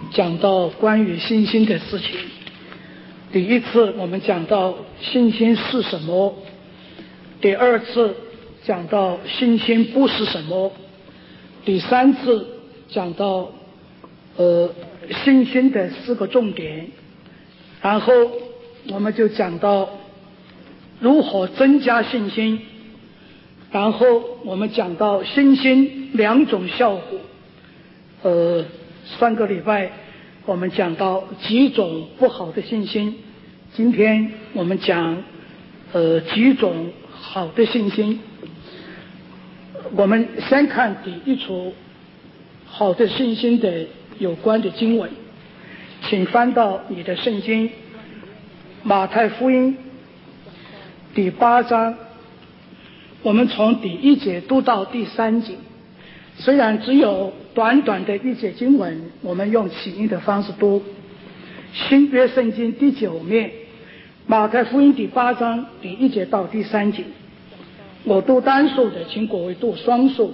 讲到关于信心的事情。第一次我们讲到信心是什么，第二次讲到信心不是什么，第三次讲到信心的4个重点，然后我们就讲到如何增加信心，然后我们讲到信心2种效果。上个礼拜我们讲到几种不好的信心，今天我们讲几种好的信心。我们先看第一处好的信心的有关的经文，请翻到你的圣经马太福音第8章，我们从第1节读到第3节。虽然只有短短的1节经文，我们用起音的方式读。新约圣经第9面，马太福音第8章第1节到第3节。我读单数的，请各位读双数的。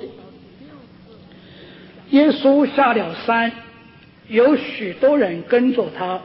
耶稣下了山，有许多人跟着他。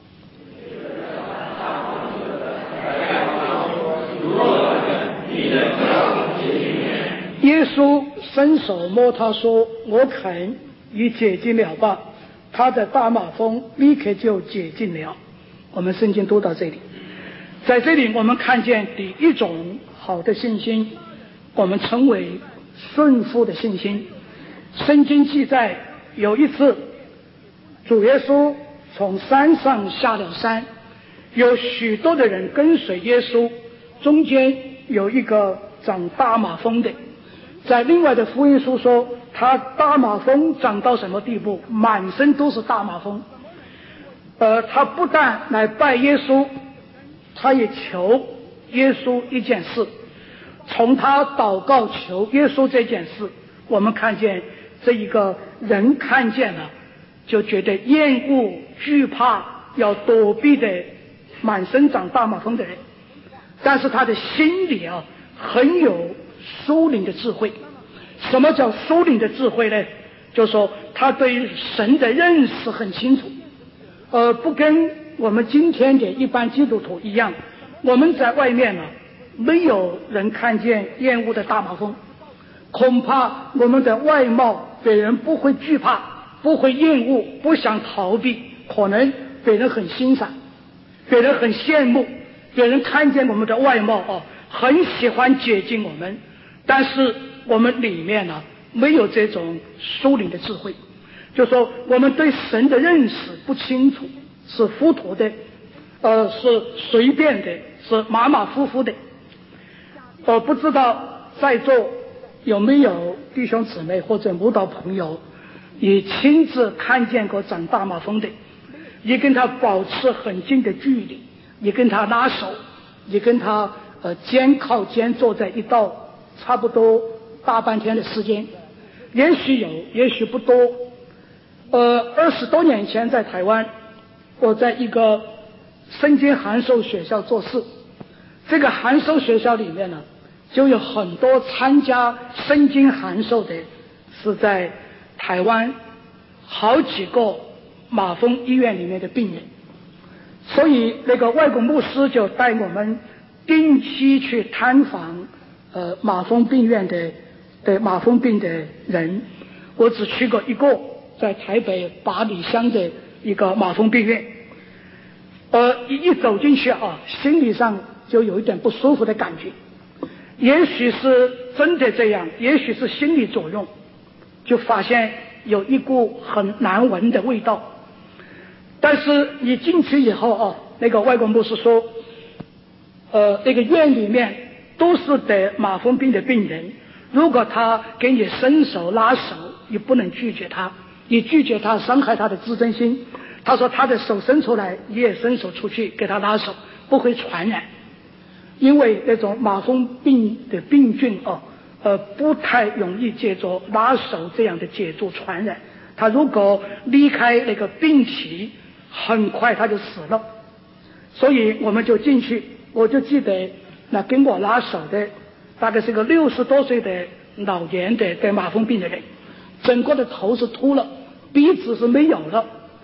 耶稣伸手摸他说：我肯，已解禁了吧。他的大麻风立刻就解禁了。我们圣经读到这里，在这里我们看见第一种好的信心，我们称为顺服的信心。圣经记载有一次主耶稣从山上下了山，有许多的人跟随耶稣，中间有一个长大麻风的。在另外的福音书说他大麻风长到什么地步，满身都是大麻风。他不但来拜耶稣，他也求耶稣一件事。从他祷告求耶稣这件事，我们看见这一个人看见了就觉得厌恶惧怕要躲避的满身长大麻风的人，但是他的心里很有属灵的智慧。什么叫属灵的智慧呢？就是说他对于神的认识很清楚，不跟我们今天的一般基督徒一样，我们在外面没有人看见厌恶的大麻风，恐怕我们的外貌别人不会惧怕，不会厌恶，不想逃避，可能别人很欣赏，别人很羡慕，别人看见我们的外貌很喜欢接近我们，但是我们里面没有这种属灵的智慧，就说我们对神的认识不清楚，是糊涂的，是随便的，是马马虎虎的。不知道在座有没有弟兄姊妹或者慕道朋友也亲自看见过长大麻风的，也跟他保持很近的距离，也跟他拉手，也跟他肩靠肩坐在一道，差不多大半天的时间。也许有，也许不多。20多年前在台湾，我在一个圣经函授学校做事。这个函授学校里面就有很多参加圣经函授的是在台湾好几个麻风医院里面的病人，所以那个外国牧师就带我们定期去探访麻风病院的麻风病的人。我只去过一个，在台北八里乡的一个麻风病院。一走进去心理上就有一点不舒服的感觉，也许是真的这样，也许是心理作用，就发现有一股很难闻的味道。但是你进去以后那个外国牧师说那个院里面都是得麻风病的病人，如果他给你伸手拉手，你不能拒绝他，你拒绝他伤害他的自尊心。他说他的手伸出来，你也伸手出去给他拉手，不会传染，因为那种麻风病的病菌不太容易借着拉手这样的接触传染，他如果离开那个病体，很快他就死了。所以我们就进去，我就记得那跟我拉手的大概是个60多岁的老年的得麻风病的人，整个的头是秃了，鼻子是没有了，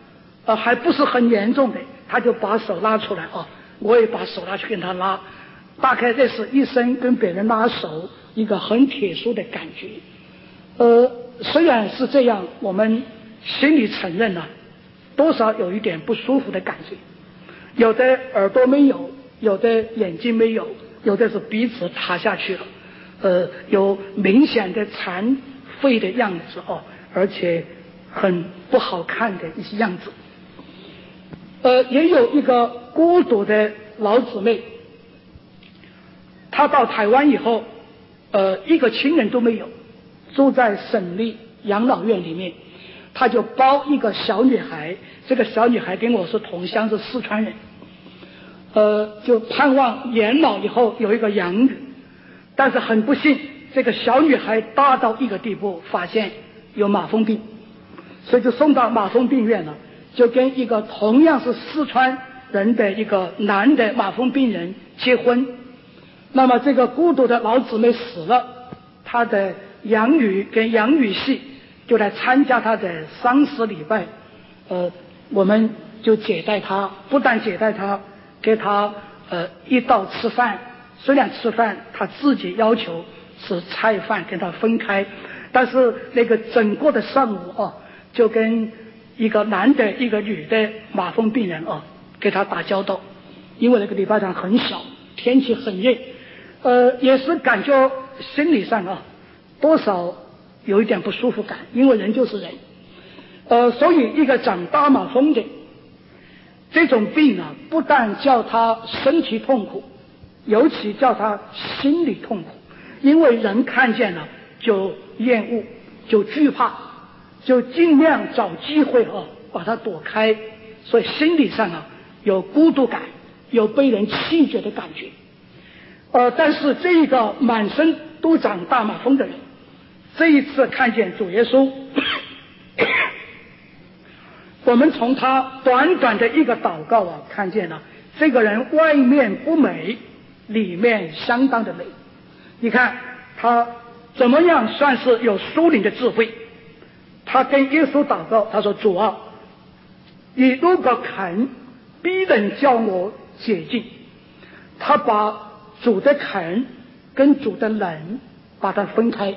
还不是很严重的，他就把手拉出来啊，我也把手拉去跟他拉，大概这是一生跟别人拉手一个很特殊的感觉。虽然是这样，我们心里承认了，多少有一点不舒服的感觉。有的耳朵没有，有的眼睛没有，有的是鼻子塌下去了，有明显的残废的样子哦，而且很不好看的一些样子。也有一个孤独的老姊妹，她到台湾以后，一个亲人都没有，住在省立养老院里面，她就抱一个小女孩，这个小女孩跟我是同乡，是四川人，就盼望年老以后有一个养女，但是很不幸，这个小女孩大到一个地步，发现有马蜂病，所以就送到马蜂病院了。就跟一个同样是四川人的一个男的马蜂病人结婚，那么这个孤独的老姊妹死了，他的养女跟养女婿就来参加他的丧事礼拜，我们就接待他，不但接待他，给他一道吃饭，虽然吃饭他自己要求是菜饭跟他分开，但是那个整个的上午就跟一个男的一个女的马蜂病人给他打交道，因为那个礼拜堂很小，天气很热，也是感觉心理上多少有一点不舒服感，因为人就是人，所以一个长大马蜂的这种病不但叫他身体痛苦，尤其叫他心理痛苦，因为人看见了就厌恶，就惧怕，就尽量找机会把它躲开，所以心理上有孤独感，有被人弃绝的感觉。但是这一个满身都长大马蜂的人，这一次看见主耶稣，我们从他短短的一个祷告看见了这个人外面不美，里面相当的美。你看他怎么样算是有属灵的智慧？他跟耶稣祷告，他说：主啊，你如果肯，必能叫我解禁。他把主的肯跟主的冷把它分开。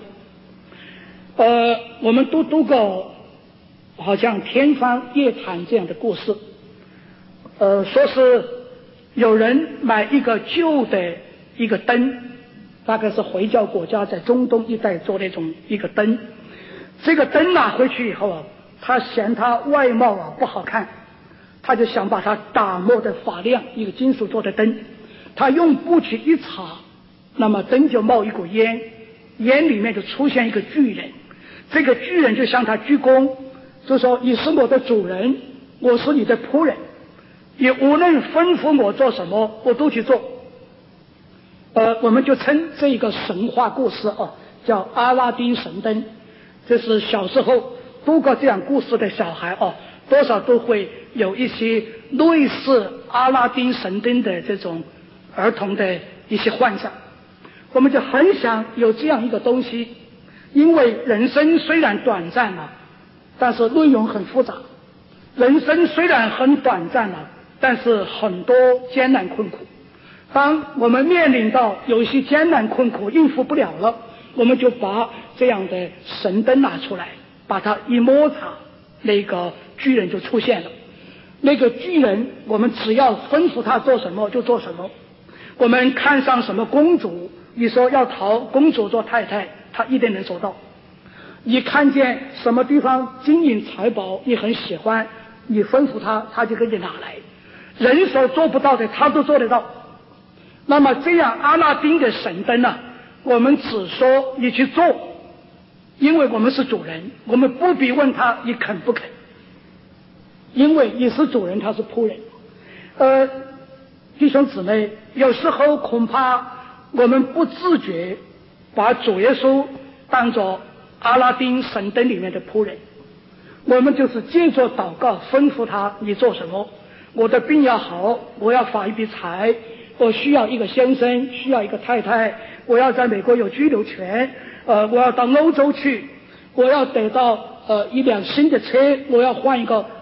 我们都读过好像天方夜谭这样的故事，说是有人买一个旧的一个灯，大概是回教国家在中东一带做那种一个灯，这个灯拿回去以后他嫌它外貌不好看，他就想把它打磨的发亮，一个金属做的灯，他用布去一擦，那么灯就冒一股烟，烟里面就出现一个巨人，这个巨人就向他鞠躬，就说：你是我的主人，我是你的仆人，你无论吩咐我做什么我都去做。我们就称这个神话故事叫阿拉丁神灯。这是小时候读过这样故事的小孩多少都会有一些类似阿拉丁神灯的这种儿童的一些幻想。我们就很想有这样一个东西，因为人生虽然短暂但是内容很复杂，人生虽然很短暂但是很多艰难困苦。当我们面临到有一些艰难困苦应付不了了，我们就把这样的神灯拿出来，把它一摩擦，那个巨人就出现了。那个巨人我们只要吩咐他做什么就做什么，我们看上什么公主，你说要讨公主做太太，他一定能做到。你看见什么地方金银财宝你很喜欢，你吩咐他，他就给你拿来，人所做不到的他都做得到。那么这样阿拉丁的神灯我们只说你去做，因为我们是主人，我们不必问他你肯不肯，因为你是主人，他是仆人。弟兄姊妹，有时候恐怕我们不自觉把主耶稣当作阿拉丁神灯里面的仆人，我们就是借着祷告吩咐他你做什么，我的病要好，我要发一笔财，我需要一个先生，需要一个太太，我要在美国有居留权，我要到欧洲去，我要得到一辆新的车，我要换一个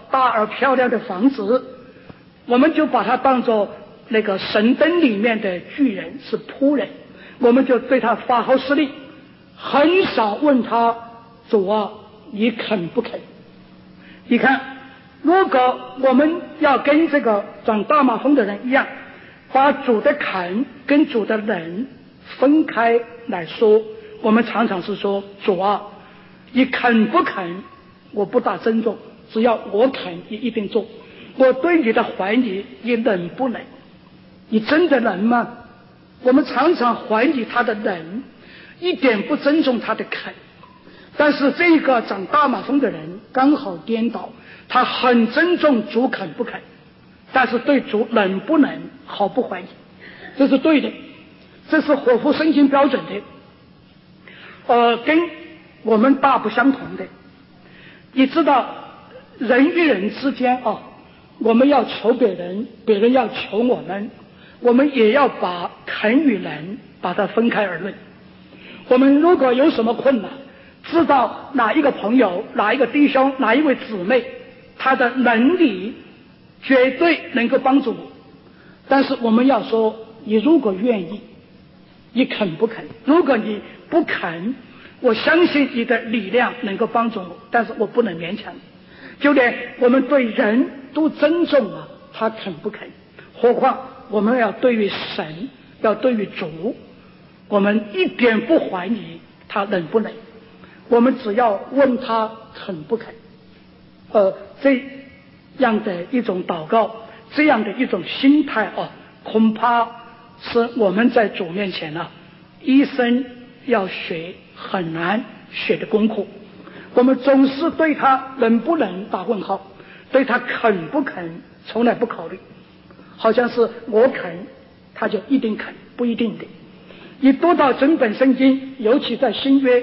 大而漂亮的房子，我们就把它当作那个神灯里面的巨人，是仆人，我们就对他发号施令，很少问他主啊，你肯不肯？你看，如果我们要跟这个长大麻风的人一样，把主的肯跟主的忍分开来说，我们常常是说主啊，你肯不肯？我不大尊重，只要我肯，你一定做。我对你的怀疑，你忍不忍？你真的忍吗？我们常常怀疑他的忍，一点不尊重他的肯。但是这个长大麻风的人刚好颠倒，他很尊重主肯不肯，但是对主忍不忍毫不怀疑，这是对的，这是合乎圣经标准的，跟我们大不相同的。你知道人与人之间我们要求别人，别人要求我们，我们也要把肯与忍把它分开而论。我们如果有什么困难，知道哪一个朋友，哪一个弟兄，哪一位姊妹，他的能力绝对能够帮助我，但是我们要说，你如果愿意，你肯不肯？如果你不肯，我相信你的力量能够帮助我，但是我不能勉强你。就连我们对人都尊重他肯不肯，何况我们要对于神，要对于主，我们一点不怀疑他忍不忍，我们只要问他肯不肯。这样的一种祷告，这样的一种心态恐怕是我们在主面前一生要学很难学的功课。我们总是对他能不能打问号，对他肯不肯从来不考虑，好像是我肯他就一定肯，不一定的。你读到整本圣经，尤其在新约，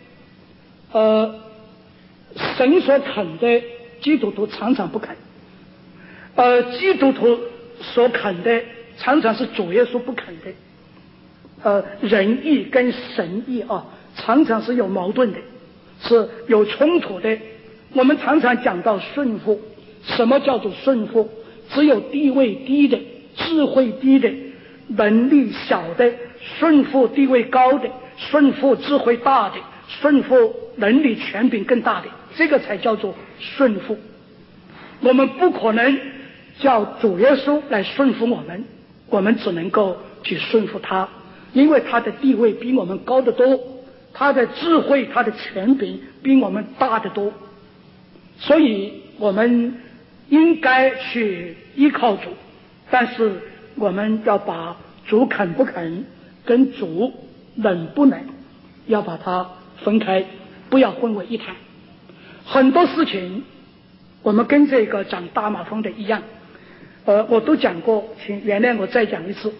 神所肯的基督徒常常不肯，基督徒所肯的常常是主耶稣不肯的。人意跟神意常常是有矛盾的，是有冲突的。我们常常讲到顺服，什么叫做顺服？只有地位低的、智慧低的、能力小的顺服地位高的，顺服智慧大的，顺服能力权柄更大的，这个才叫做顺服。我们不可能叫主耶稣来顺服我们，我们只能够去顺服他，因为他的地位比我们高得多，他的智慧，他的权柄比我们大得多，所以我们应该去依靠主，但是我们要把主肯不肯跟主能不能要把它分开，不要混为一谈。很多事情我们跟这个长大麻风的一样，我都讲过，请原谅我再讲一次。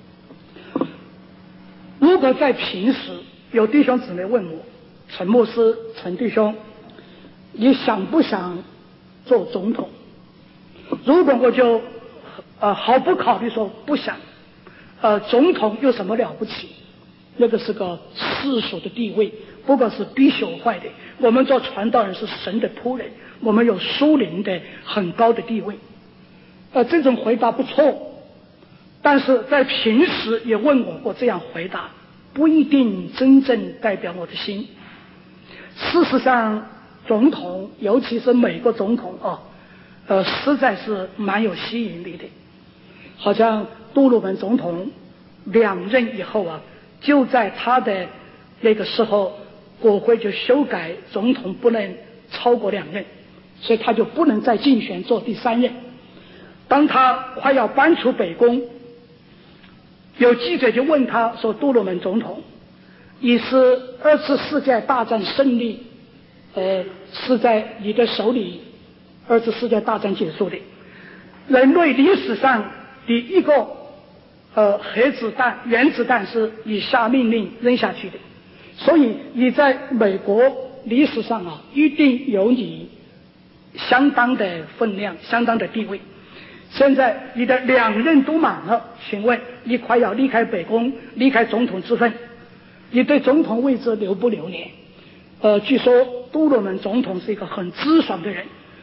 如果在平时有弟兄姊妹问我，陈牧师、陈弟兄，你想不想做总统？如果我就毫不考虑说不想，总统有什么了不起？那个是个世俗的地位，不过是必朽坏的。我们做传道人是神的仆人，我们有属灵的很高的地位。这种回答不错，但是在平时也问我这样回答不一定真正代表我的心。事实上，总统，尤其是美国总统实在是蛮有吸引力的。好像杜鲁门总统2任以后就在他的那个时候，国会就修改总统不能超过2任，所以他就不能再竞选做第3任。当他快要搬出北宫，有记者就问他说，杜鲁门总统，你是2次世界大战胜利是在你的手里2次世界大战结束的，人类历史上第一个原子弹是你下命令扔下去的，所以你在美国历史上一定有你相当的分量，相当的地位。现在你的2任都满了，请问你快要离开北宫，离开总统之分，你对总统位置留不留恋？据说杜鲁门总统是一个很直爽的人，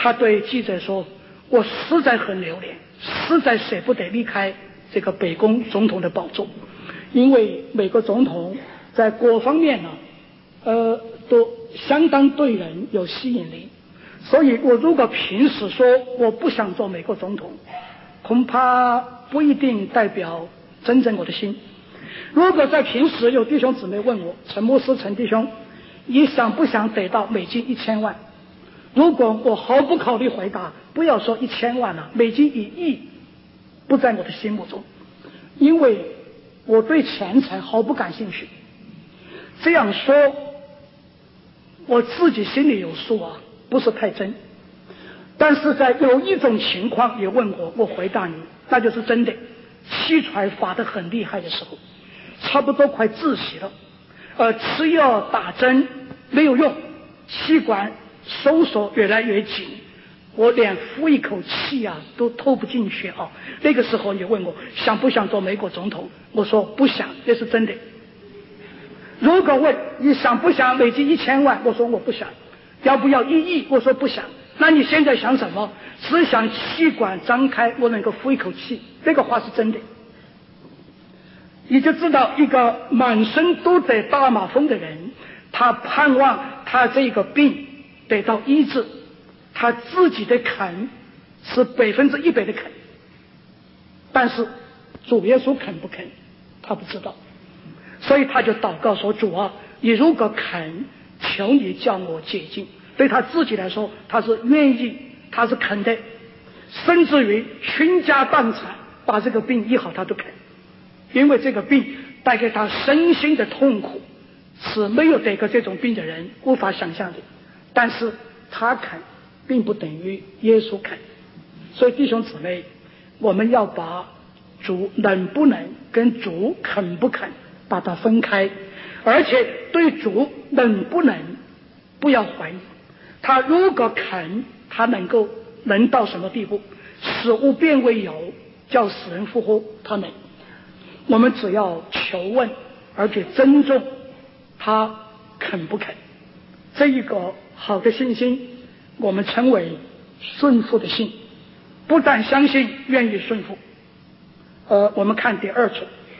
他对记者说，我实在很留恋，实在舍不得离开这个北宫总统的宝座，因为美国总统在各方面呢都相当对人有吸引力，所以我如果平时说我不想做美国总统，恐怕不一定代表真正我的心。如果在平时有弟兄姊妹问我，陈牧师、陈弟兄，你想不想得到美金1000万？如果我毫不考虑回答，不要说1000万了，美金1亿不在我的心目中，因为我对钱财毫不感兴趣。这样说我自己心里有数啊，不是太真。但是在有一种情况也问过，我回答你，那就是真的。气喘发得很厉害的时候，差不多快窒息了，吃药打针没有用，气管收缩越来越紧，我连呼一口气啊都透不进去啊。那个时候你问我想不想做美国总统，我说不想，这是真的。如果问你想不想美金1000万，我说我不想。要不要1亿，我说不想。那你现在想什么？只想气管张开，我能够呼一口气，这个话是真的。你就知道一个满身都得大麻风的人，他盼望他这个病得到医治，他自己的肯是100%的肯，但是主耶稣肯不肯他不知道，所以他就祷告说，主啊，你如果肯，求你叫我解禁。对他自己来说，他是愿意，他是肯的，甚至于倾家荡产把这个病医好他都肯，因为这个病带给他身心的痛苦是没有得过这种病的人无法想象的。但是他肯并不等于耶稣肯，所以弟兄姊妹，我们要把主能不能跟主肯不肯把它分开，而且对主能不能不要怀疑，他如果肯，他能到什么地步？使物变为有，叫死人复活，他能。我们只要求问，而且尊重他肯不肯。这一个好的信心，我们称为顺服的信，不但相信，愿意顺服。我们看第2处，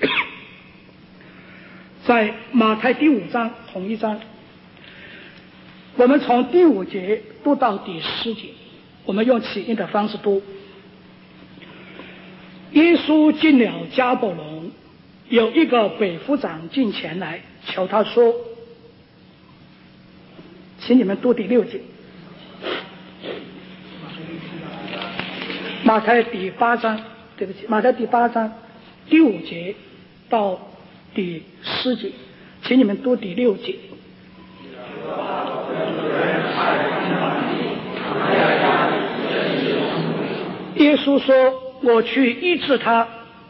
在马太第5章同一章，我们从第5节读到第10节，我们用起音的方式读。耶稣进了迦百农，有一个百夫长进前来求他说，请你们读第6节，马太第8章，对不起，马太第8章第5节到第10节，请你们读第6节。耶稣说，我去医治他。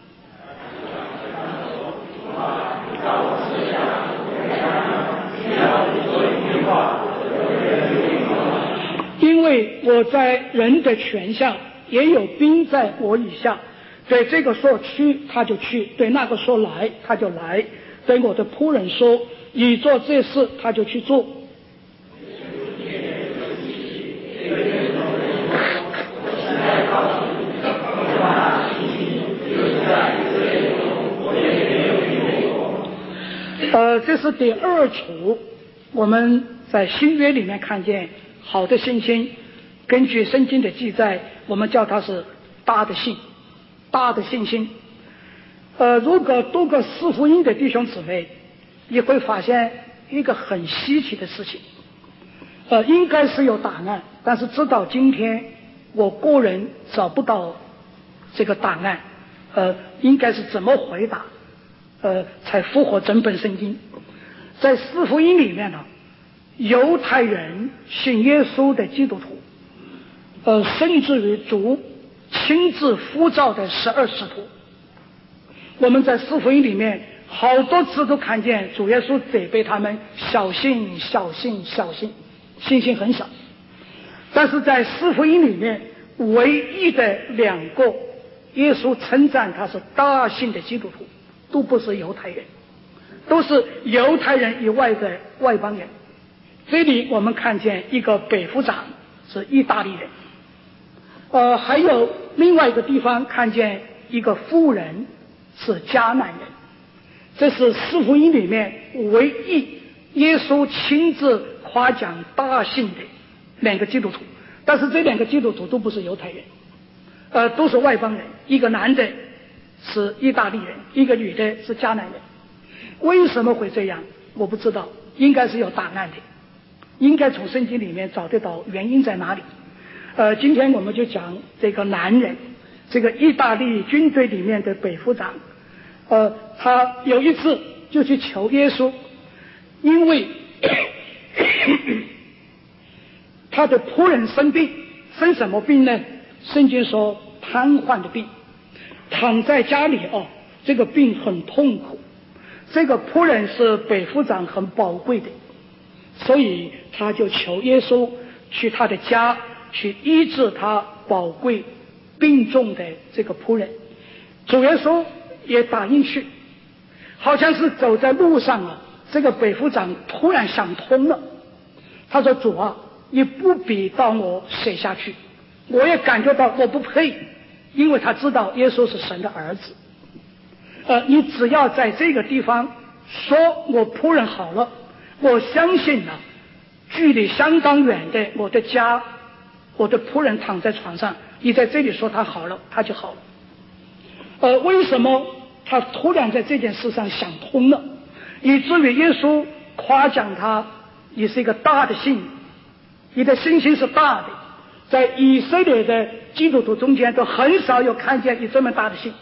因为我在人的权下，也有兵在我以下，对这个说去他就去，对那个说来他就来，对我的仆人说你做这事他就去做。这是第2处，我们在新约里面看见好的信心，根据圣经的记载，我们叫它是大的信，大的信心。如果读过4福音的弟兄姊妹，你会发现一个很稀奇的事情，应该是有答案，但是直到今天我个人找不到这个答案，应该是怎么回答才符合整本圣经。在4福音里面呢，犹太人信耶稣的基督徒，甚至于主亲自呼召的12使徒，我们在4福音里面好多次都看见主耶稣责备他们小信小信小信，信心很小。但是在4福音里面唯一的2个耶稣称赞他是大信的基督徒，都不是犹太人，都是犹太人以外的外邦人。这里我们看见一个百夫长是意大利人， 还有另外一个地方看见一个妇人是迦南人，这是四福音里面唯一耶稣亲自夸奖大信的两个基督徒，但是这两个基督徒都不是犹太人，都是外邦人，一个男的是意大利人，一个女的是迦南人。为什么会这样我不知道，应该是有答案的，应该从圣经里面找得到原因在哪里。今天我们就讲这个男人，这个意大利军队里面的北夫长，他有一次就去求耶稣，因为他的仆人生病，生什么病呢？圣经说瘫痪的病，躺在家里这个病很痛苦。这个仆人是北夫长很宝贵的，所以他就求耶稣去他的家去医治他宝贵病重的这个仆人。主耶稣也答应去，好像是走在路上这个北夫长突然想通了，他说主啊，你不必到我舍下去，我也感觉到我不配，因为他知道耶稣是神的儿子。你只要在这个地方说我仆人好了，我相信距离相当远的我的家，我的仆人躺在床上，你在这里说他好了，他就好了。为什么他突然在这件事上想通了，以至于耶稣夸奖他，你是一个大的信，你的信心是大的，在以色列的基督徒中间都很少有看见你这么大的信。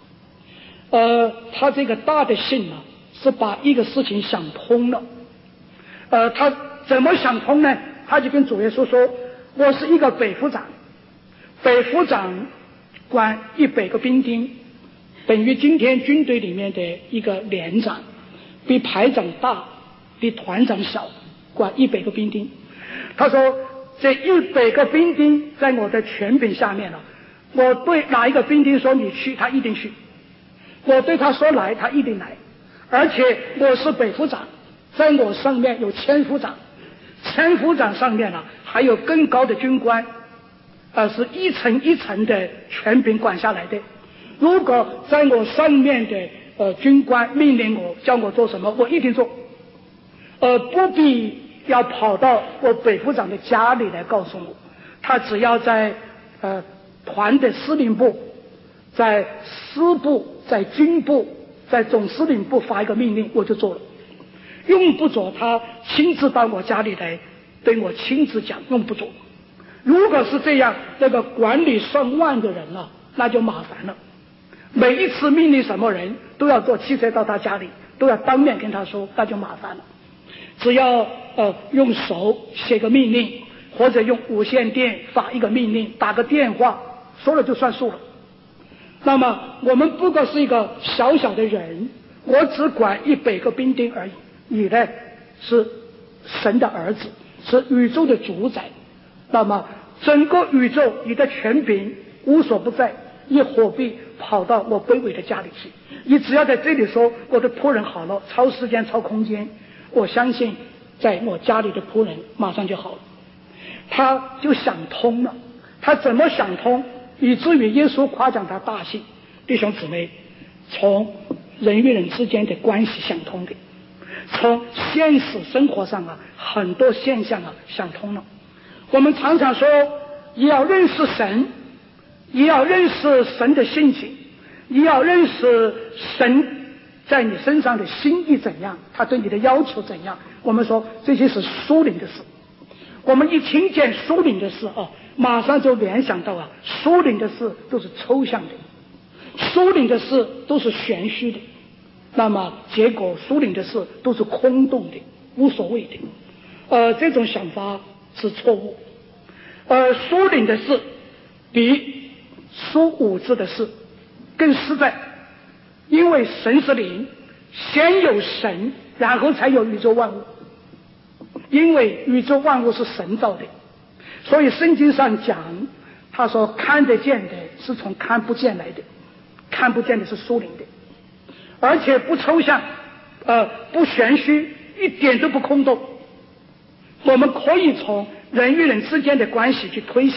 他这个大的信是把一个事情想通了。他怎么想通呢？他就跟主耶稣说，我是一个北夫长，北夫长管100个兵丁，等于今天军队里面的一个连长，比排长大，比团长小，管100个兵丁。他说这100个兵丁在我的权柄下面我对哪一个兵丁说你去，他一定去，我对他说来，他一定来。而且我是北夫长，在我上面有千夫长，千夫长上面还有更高的军官，是一层一层的权柄管下来的。如果在我上面的军官命令我叫我做什么，我一定做，不必要跑到我北夫长的家里来告诉我，他只要在团的司令部，在师部，在军部，在总司令部发一个命令，我就做了，用不着他亲自到我家里来对我亲自讲，用不着。如果是这样，那个管理上万的人那就麻烦了，每一次命令什么人都要坐汽车到他家里，都要当面跟他说，那就麻烦了。只要用手写个命令，或者用无线电发一个命令，打个电话说了就算数了。那么我们不过是一个小小的人，我只管100个兵丁而已，你呢是神的儿子，是宇宙的主宰，那么整个宇宙你的权柄无所不在，你何必跑到我卑微的家里去？你只要在这里说我的仆人好了，超时间超空间，我相信在我家里的仆人马上就好了。他就想通了，他怎么想通？以至于耶稣夸奖他大信。弟兄姊妹，从人与人之间的关系想通的，从现实生活上很多现象想通了。我们常常说也要认识神，也要认识神的性情，也要认识神在你身上的心意怎样，他对你的要求怎样。我们说这些是属灵的事。我们一听见属灵的事马上就联想到属灵的事都是抽象的，属灵的事都是玄虚的，那么结果属灵的事都是空洞的，无所谓的。这种想法是错误。属灵的事比属物质的事更实在，因为神是灵，先有神，然后才有宇宙万物。因为宇宙万物是神造的，所以圣经上讲，他说看得见的是从看不见来的，看不见的是属灵的，而且不抽象，不玄虚，一点都不空洞。我们可以从人与人之间的关系去推想，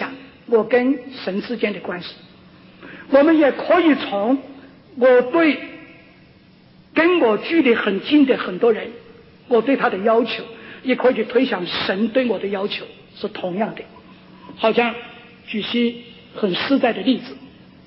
我跟神之间的关系。我们也可以从我对跟我距离很近的很多人，我对他的要求，也可以去推想神对我的要求是同样的。好像举些很实在的例子，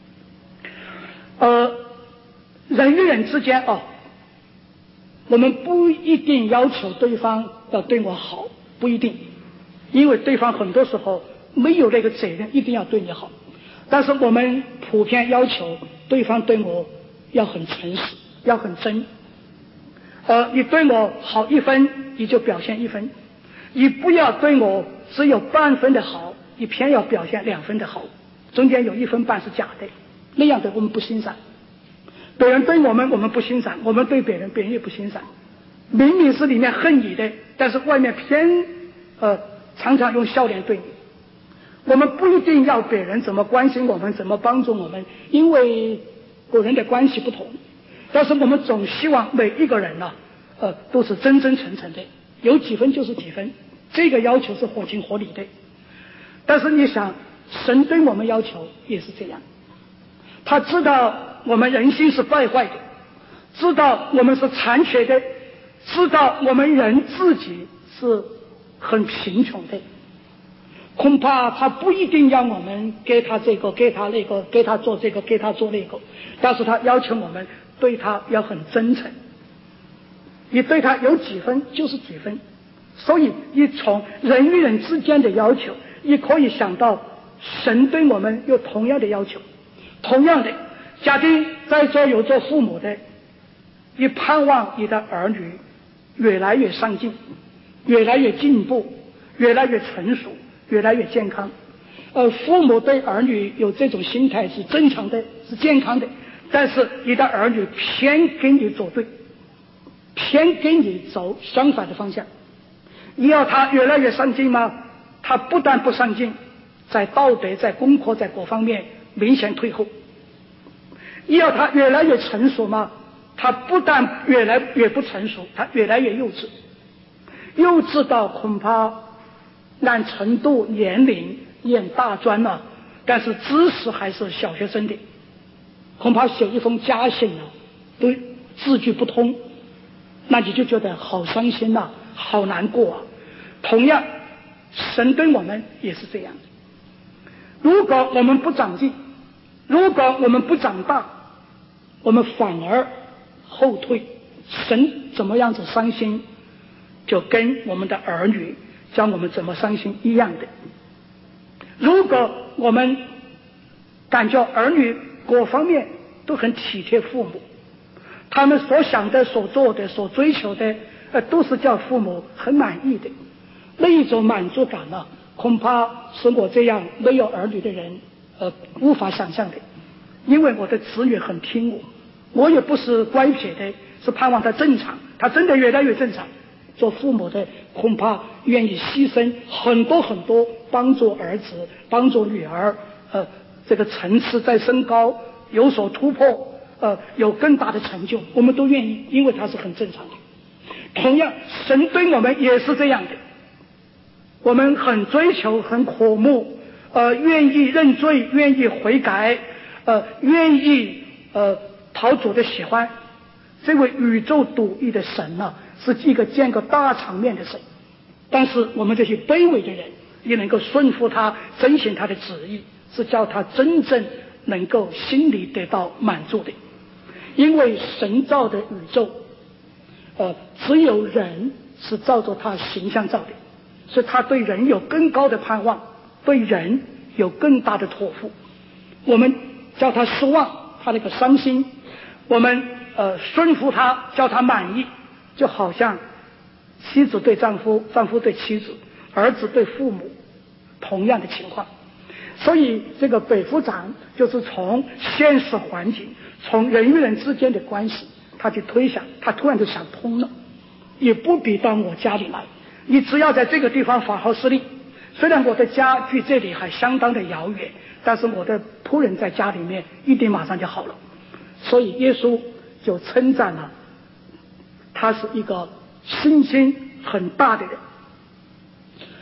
人与人之间我们不一定要求对方要对我好，不一定，因为对方很多时候没有那个责任一定要对你好，但是我们普遍要求对方对我要很诚实，要很真。你对我好1分，你就表现1分，你不要对我只有半分的好，你偏要表现2分的好，中间有1分半是假的，那样的我们不欣赏。别人对我们不欣赏，我们对别人也不欣赏。明明是里面恨你的，但是外面偏常常用笑脸对你。我们不一定要别人怎么关心我们，怎么帮助我们，因为个人的关系不同。但是我们总希望每一个人都是真真诚诚的，有几分就是几分，这个要求是合情合理的。但是你想，神对我们要求也是这样，他知道我们人心是败坏的，知道我们是残缺的，知道我们人自己是很贫穷的，恐怕他不一定要我们给他这个给他那个，给他做这个给他做那个，但是他要求我们对他要很真诚，你对他有几分就是几分。所以你从人与人之间的要求，你可以想到神对我们有同样的要求。同样的，假定在座有做父母的，你盼望你的儿女越来越上进，越来越进步，越来越成熟，越来越健康。父母对儿女有这种心态是正常的，是健康的，但是你的儿女偏跟你作对，偏跟你走相反的方向。你要他越来越上进吗？他不但不上进，在道德在功课在各方面明显退后。你要他越来越成熟吗？他不但越来越不成熟，他越来越幼稚，幼稚到恐怕按程度年龄念大专了，但是知识还是小学生的，恐怕写一封家信都字句不通，那你就觉得好伤心好难过啊。同样，神对我们也是这样。如果我们不长进，如果我们不长大，我们反而后退，神怎么样子伤心，就跟我们的儿女教我们怎么伤心一样的。如果我们感觉儿女各方面都很体贴父母，他们所想的所做的所追求的都是叫父母很满意的，那一种满足感恐怕是我这样没有儿女的人无法想象的。因为我的子女很听我，我也不是乖撇的，是盼望他正常，他真的越来越正常。做父母的恐怕愿意牺牲很多很多，帮助儿子帮助女儿这个层次再升高，有所突破，有更大的成就，我们都愿意，因为他是很正常的。同样，神对我们也是这样的，我们很追求很渴慕，愿意认罪，愿意悔改，愿意讨主的喜欢。这位宇宙独一的神是一个见过大场面的神，但是我们这些卑微的人也能够顺服他，遵循他的旨意，是叫他真正能够心里得到满足的。因为神造的宇宙只有人是照着他形象造的，所以他对人有更高的盼望，对人有更大的托付。我们叫他失望，他那个伤心，我们顺服他，叫他满意，就好像妻子对丈夫，丈夫对妻子，儿子对父母，同样的情况。所以这个北夫长就是从现实环境，从人与人之间的关系，他去推想，他突然就想通了，也不必到我家里来，你只要在这个地方发号施令。虽然我的家距这里还相当的遥远，但是我的仆人在家里面一定马上就好了。所以耶稣就称赞了他是一个心很大的人。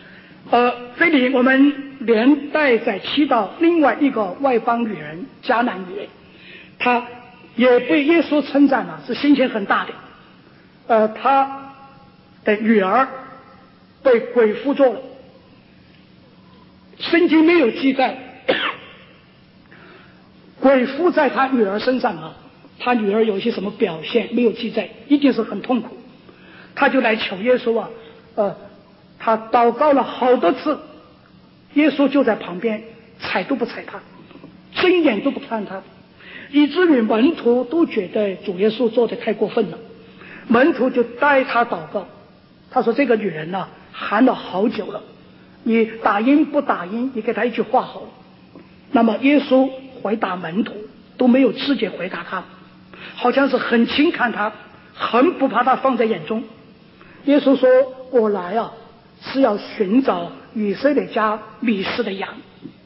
这里我们连带再提到另外一个外邦女人迦南女人，她也被耶稣称赞了，是心情很大的。她的女儿被鬼附着了，圣经没有记载鬼附在她女儿身上啊，她女儿有一些什么表现没有记载，一定是很痛苦。她就来求耶稣啊，她祷告了好多次，耶稣就在旁边，睬都不睬她，睁眼都不看她，以至于门徒都觉得主耶稣做得太过分了。门徒就带她祷告，他说这个女人啊，喊了好久了，你打音不打音，你给她一句话好了。那么耶稣回答门徒都没有直接回答他，好像是很轻看他，很不把他放在眼中。耶稣说，我来啊是要寻找以色列家迷失的羊。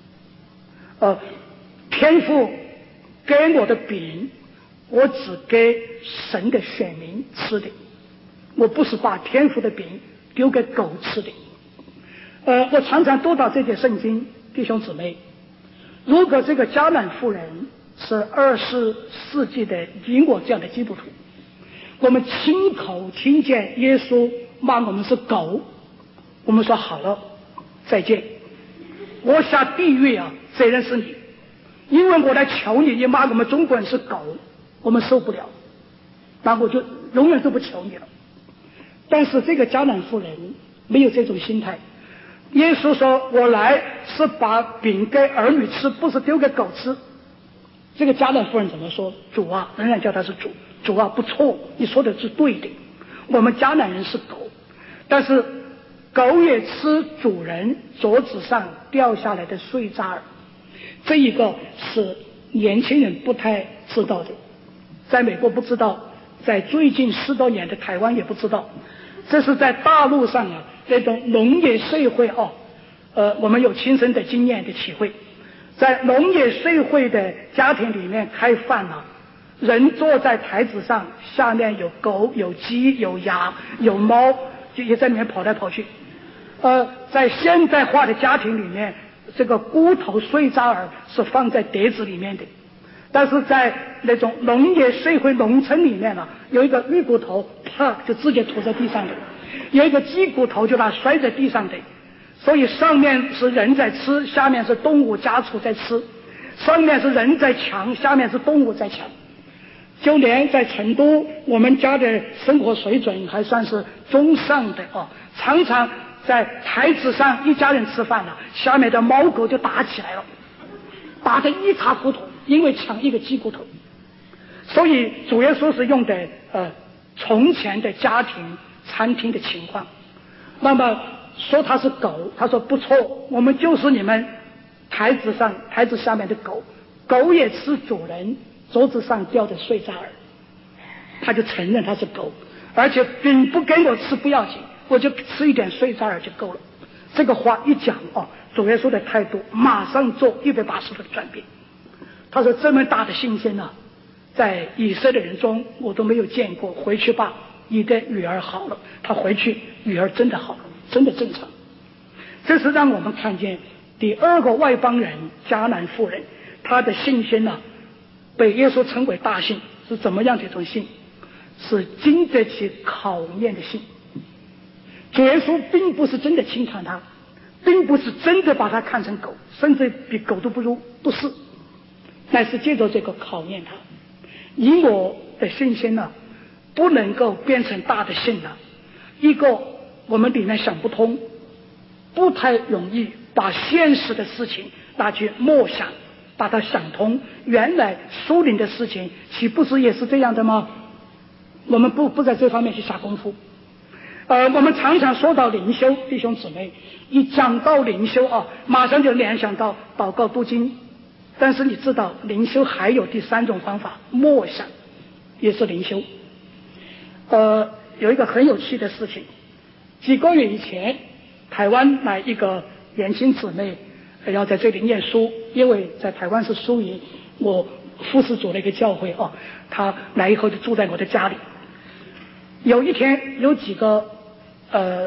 天父给我的饼，我只给神的选民吃的，我不是把天父的饼丢给狗吃的。我常常读到这节圣经，弟兄姊妹，如果这个迦南妇人是20世纪的你我这样的基督徒，我们亲口听见耶稣骂我们是狗，我们说好了，再见，我下地狱啊，责任是你，因为我来求你，你骂我们中国人是狗，我们受不了，那我就永远都不求你了。但是这个迦南妇人没有这种心态，耶稣说，我来是把饼给儿女吃，不是丢给狗吃。这个迦南妇人怎么说？主啊，仍然叫他是主。主啊，不错，你说的是对的，我们迦南人是狗，但是狗也吃主人桌子上掉下来的碎渣儿。这一个是年轻人不太知道的，在美国不知道，在最近10多年的台湾也不知道。这是在大陆上啊，这种农业社会我们有亲身的经验的体会。在农业社会的家庭里面开饭啊，人坐在台子上，下面有狗有鸡有鸭有猫，就也在里面跑来跑去。在现代化的家庭里面，这个骨头碎渣儿是放在碟子里面的，但是在那种农业社会农村里面有一个鱼骨头啪就直接吐在地上的，有一个鸡骨头就把它摔在地上的，所以上面是人在吃，下面是动物家畜在吃，上面是人在抢，下面是动物在抢。就连在成都，我们家的生活水准还算是中上的常常在台子上一家人吃饭了，下面的猫狗就打起来了，打得一塌糊涂，因为抢一个鸡骨头。所以主耶稣是用的从前的家庭餐厅的情况。那么说他是狗，他说不错，我们就是你们台子下面的狗，狗也吃主人桌子上掉的碎渣儿，他就承认他是狗，而且饼不给我吃不要紧，我就吃一点碎渣儿就够了。这个话一讲主耶稣的态度马上做180度的转变。他说这么大的信心在以色列人中我都没有见过，回去吧，你的女儿好了。他回去，女儿真的好了，真的正常。这是让我们看见第二个外邦人迦南妇人，她的信心被耶稣称为大信。是怎么样的一种信？是经得起考验的信。主耶稣并不是真的轻看他，并不是真的把他看成狗，甚至比狗都不如，不是，乃是借着这个考验他。以我的信心不能够变成大的信一个我们里面想不通，不太容易把现实的事情拿去默想，把它想通。原来属灵的事情岂不是也是这样的吗？我们不在这方面去下功夫。我们常常说到灵修，弟兄姊妹，一讲到灵修马上就联想到祷告读经。但是你知道灵修还有第3种方法，默想也是灵修。有一个很有趣的事情，几个月以前台湾来一个年轻姊妹要在这里念书，因为在台湾是属于我副事主的一个教会她来以后就住在我的家里。有一天有几个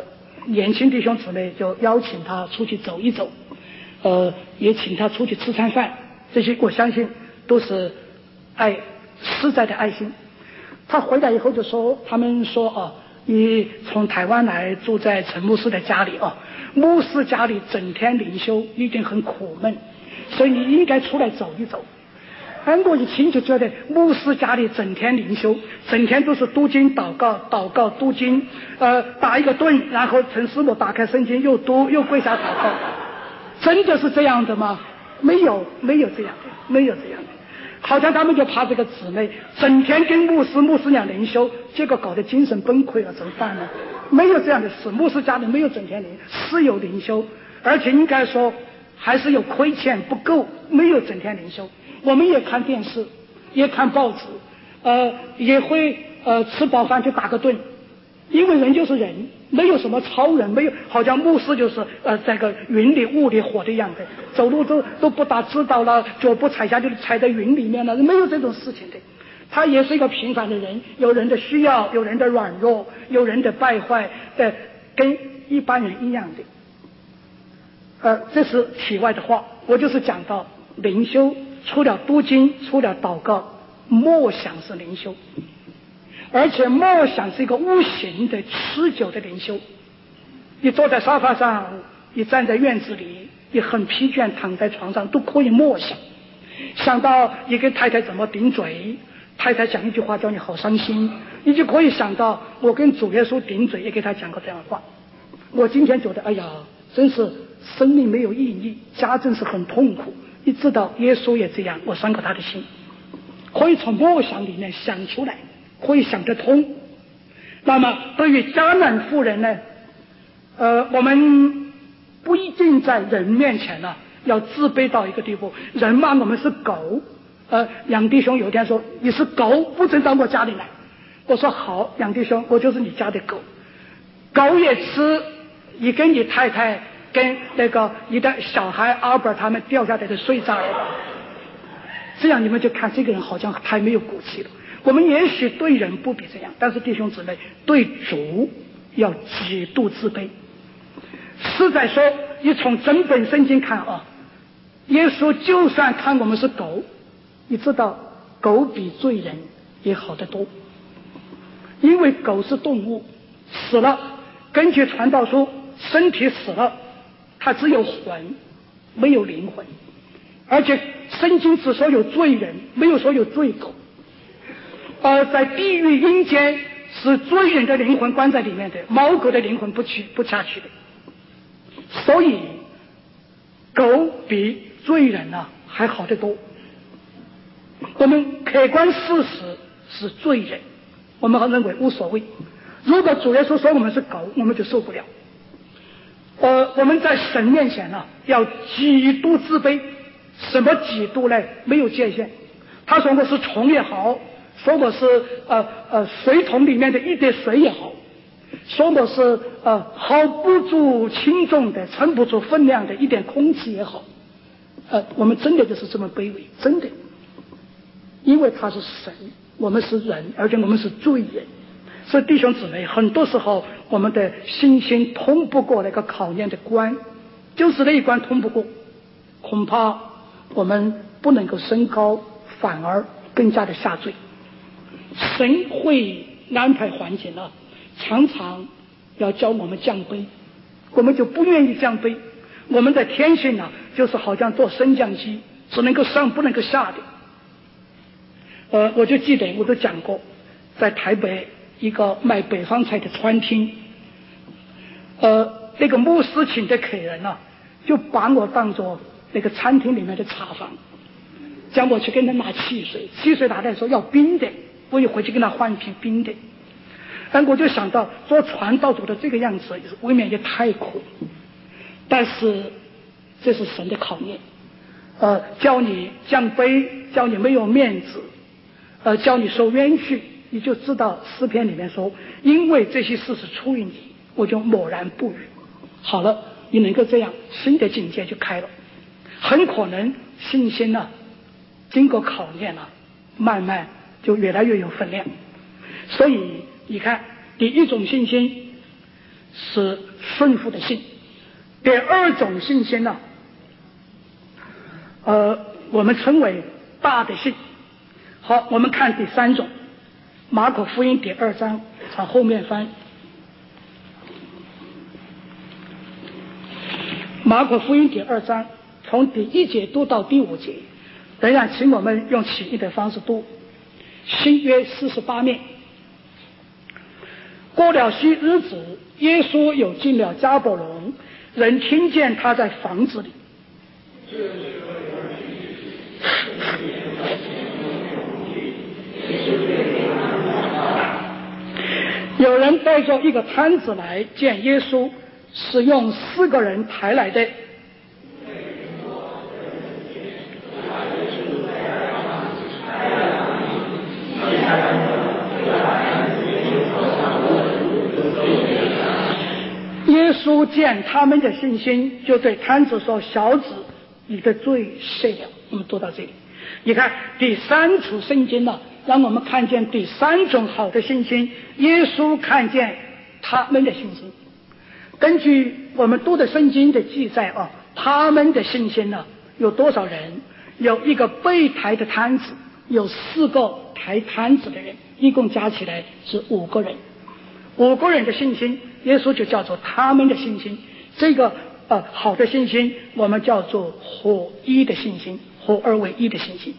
年轻弟兄姊妹就邀请他出去走一走，也请他出去吃餐饭，这些我相信都是实在的爱心。他回来以后就说，他们说你从台湾来住在陈牧师的家里牧师家里整天灵修一定很苦闷，所以你应该出来走一走。我一听就觉得牧师家里整天灵修，整天都是读经祷告读经，打一个盹，然后陈师母打开圣经又读又跪下祷告，真的是这样的吗？没有这样的。好像他们就怕这个姊妹整天跟牧师娘灵修，结果搞得精神崩溃了，怎么办呢？没有这样的事，牧师家里没有整天灵，是有灵修，而且应该说还是有亏欠不够，没有整天灵修。我们也看电视，也看报纸，也会吃饱饭就打个盹，因为人就是人，没有什么超人，没有好像牧师就是这个云里雾里火的样子，走路都不大知道了，脚步踩下就踩在云里面了，没有这种事情的。他也是一个平凡的人，有人的需要，有人的软弱，有人的败坏，跟一般人一样的。这是题外的话，我就是讲到灵修，除了读经，除了祷告，默想是灵修，而且默想是一个无形的持久的灵修。你坐在沙发上，你站在院子里，你很疲倦躺在床上都可以默想，想到你跟太太怎么顶嘴，太太讲一句话叫你好伤心，你就可以想到我跟主耶稣顶嘴，也给他讲过这样的话。我今天觉得哎呀，真是生命没有意义，家真是很痛苦。你知道耶稣也这样，我伤过他的心，可以从默想里面想出来，可以想得通。那么对于迦南妇人呢，我们不一定在人面前要自卑到一个地步，人骂我们是狗，杨弟兄有一天说你是狗，不准到我家里来。我说好，杨弟兄，我就是你家的狗，狗也吃你跟你太太跟那个你的小孩阿伯他们掉下来的碎渣，这样你们就看这个人好像太没有骨气了。我们也许对人不比这样，但是弟兄姊妹对主要极度自卑。实在说，你从整本圣经看耶稣就算看我们是狗，你知道狗比罪人也好得多，因为狗是动物，死了，根据传道书，身体死了，它只有魂，没有灵魂。而且圣经只说有罪人，没有说有罪狗。在地狱阴间是罪人的灵魂关在里面的，猫狗的灵魂不下去的。所以狗比罪人还好得多。我们客观事实是罪人，我们认为无所谓。如果主耶稣说我们是狗，我们就受不了。我们在神面前要极度自卑。什么极度呢？没有界限。他说我是虫也好，说我是水桶里面的一滴水也好，说我是毫不住轻重的，称不出分量的一点空气也好，我们真的就是这么卑微，真的。因为他是神，我们是人，而且我们是罪人。所以弟兄姊妹，很多时候我们的信心通不过那个考验的关，就是那一关通不过，恐怕我们不能够升高，反而更加的下坠。神会安排环境常常要教我们降卑，我们就不愿意降卑。我们的天性就是好像坐升降机，只能够上不能够下的。我就记得我都讲过，在台北一个卖北方菜的餐厅，那个牧师请的客人就把我当作那个餐厅里面的茶房，叫我去跟他拿汽水拿来说要冰的，我也回去跟他换一瓶冰的。但我就想到做传道者的这个样子未免也太苦，但是这是神的考验，叫你降卑，叫你没有面子，叫你受冤屈，你就知道诗篇里面说，因为这些事是出于你，我就默然不语。好了，你能够这样，新的境界就开了。很可能信心经过考验慢慢就越来越有分量。所以你看，第一种信心是顺服的信。第二种信心呢，我们称为大的信。好，我们看第三种，马可福音第2章，朝后面翻。马可福音第2章，从第1节读到第5节。仍然请我们用起义的方式读。新约48面。过了些日子，耶稣又进了迦百农，人听见他在房子里。有人带着一个摊子来见耶稣，是用4个人抬来的。耶稣见他们的信心，就对摊子说：“小子，你的罪赦了。”我们读到这里，你看第3处圣经呢，让我们看见第3种好的信心。耶稣看见他们的信心。根据我们读的圣经的记载啊，他们的信心呢有多少人？有一个被抬的摊子，有4个抬摊子的人，一共加起来是5个人。5个人的信心，耶稣就叫做他们的信心。这个好的信心，我们叫做合一的信心，合二为一的信心。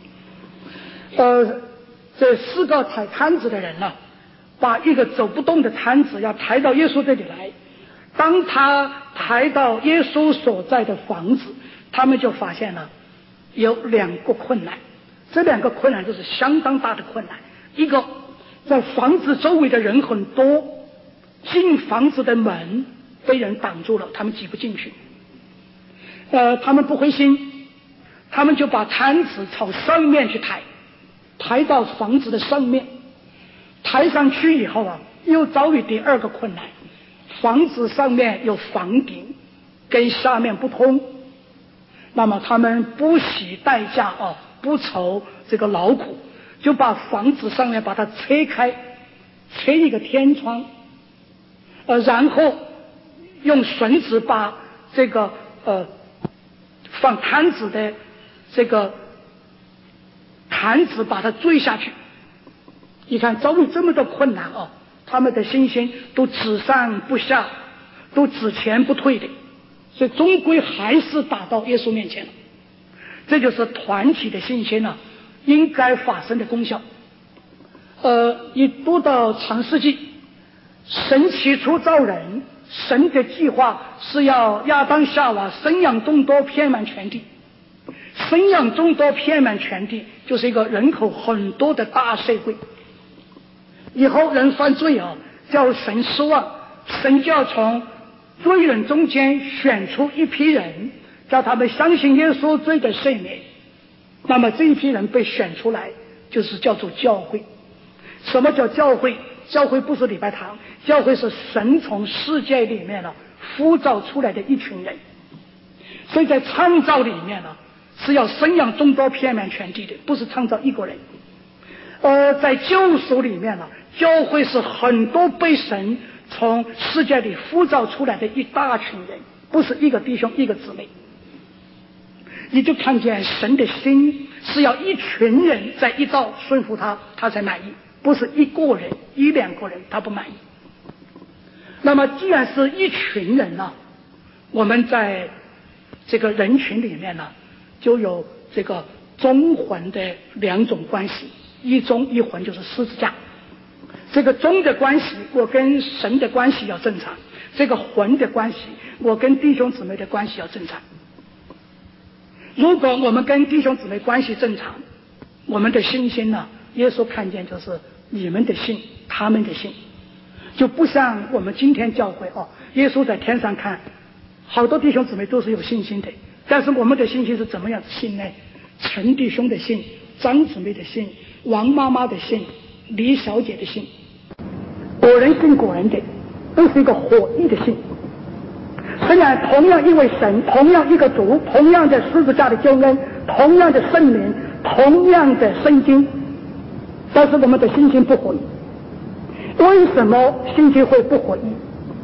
这4个抬摊子的人呢，把一个走不动的摊子要抬到耶稣这里来。当他抬到耶稣所在的房子，他们就发现了有2个困难。这2个困难就是相当大的困难。一个，在房子周围的人很多，进房子的门被人挡住了，他们挤不进去。他们不灰心，他们就把摊子朝上面去抬，抬到房子的上面。抬上去以后啊，又遭遇第2个困难，房子上面有房顶，跟下面不通。那么他们不惜代价啊，不愁这个劳苦，就把房子上面把它拆开，拆一个天窗，然后用绳子把这个放摊子的这个坛子把它坠下去。你看遭遇这么多困难啊，他们的信心都只上不下，都只前不退的，所以终归还是打到耶稣面前了。这就是团体的信心啊，应该发生的功效。一读到创世纪，神起初造人，神的计划是要亚当夏娃生养众多，遍满全地。生养众多，遍满全地，就是一个人口很多的大社会。以后人犯罪啊，叫神失望，神就要从罪人中间选出一批人，叫他们相信耶稣罪的赦免。那么这一批人被选出来，就是叫做教会。什么叫教会？教会不是礼拜堂，教会是神从世界里面呼召出来的一群人。所以在创造里面是要生养众多，遍满全地的，不是创造一个人。在救赎里面教会是很多被神从世界里呼召出来的一大群人，不是一个弟兄一个姊妹。你就看见神的心是要一群人在一道顺服他，他才满意，不是一个人1、2个人他不满意。那么既然是一群人我们在这个人群里面就有这个宗魂的2种关系，一宗一魂就是十字架。这个宗的关系，我跟神的关系要正常；这个魂的关系，我跟弟兄姊妹的关系要正常。如果我们跟弟兄姊妹关系正常，我们的信心耶稣看见就是你们的信，他们的信，就不像我们今天教会耶稣在天上看，好多弟兄姊妹都是有信心的，但是我们的信心是怎么样的信呢？陈弟兄的信，张姊妹的信，王妈妈的信，李小姐的信，果人信果人的，都是一个合一的信。虽然同样一位神，同样一个主，同样的十字架的救恩，同样的圣灵，同样的圣经，但是我们的信心不合一。为什么信心会不合一？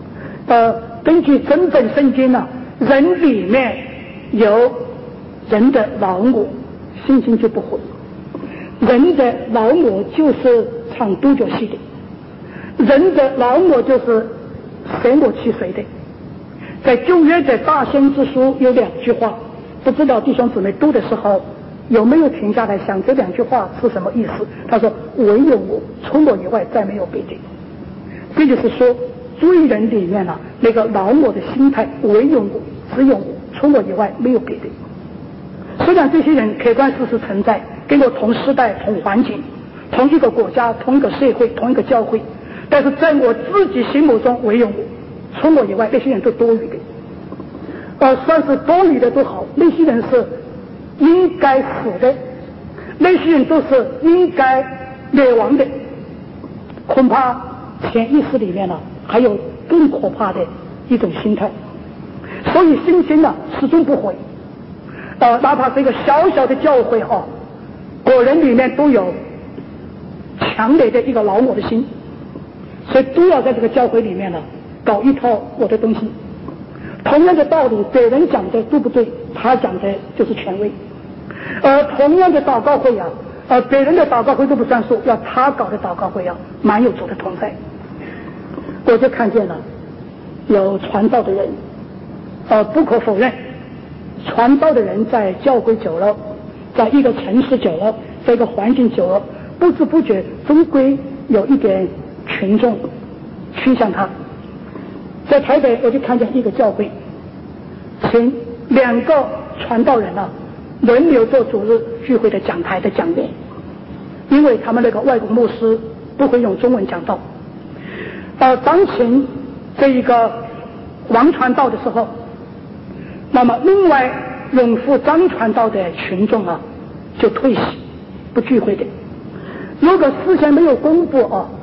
根据整本圣经呢，人里面有人的老我，信心就不会。人的老我就是唱独角戏的，人的老我就是随我去谁的。在旧约的大先知书有2句话，不知道弟兄姊妹读的时候有没有停下来想这2句话是什么意思？他说：唯有我，除我以外再没有别的。这就是说罪人里面呢，那个老我的心态，唯有我，只有我，除我以外没有别的。虽然这些人客观事实存在，跟我同时代、同环境、同一个国家、同一个社会、同一个教会，但是在我自己心目中唯有我，除我以外那些人都多余的。算是多余的都好，那些人是应该死的，那些人都是应该灭亡的。恐怕潜意识里面呢，还有更可怕的一种心态。所以信心呢始终不会，哪怕是一个小小的教会个人里面都有强烈的一个老我的心，所以都要在这个教会里面呢搞一套我的东西。同样的道理，别人讲的对不对，他讲的就是权威。同样的祷告会别人的祷告会都不算数，要他搞的祷告会蛮有主的同在。我就看见了有传道的人，不可否认，传道的人在教会久了，在一个城市久了，在一个环境久了，不知不觉终归有一点群众趋向他。在台北我就看见一个教会，请2个传道人轮流做主日聚会的讲台的讲员，因为他们那个外国牧师不会用中文讲道。当请这一个王传道的时候，那么另外拥护张传道的群众就退席不聚会的。如果事先没有公布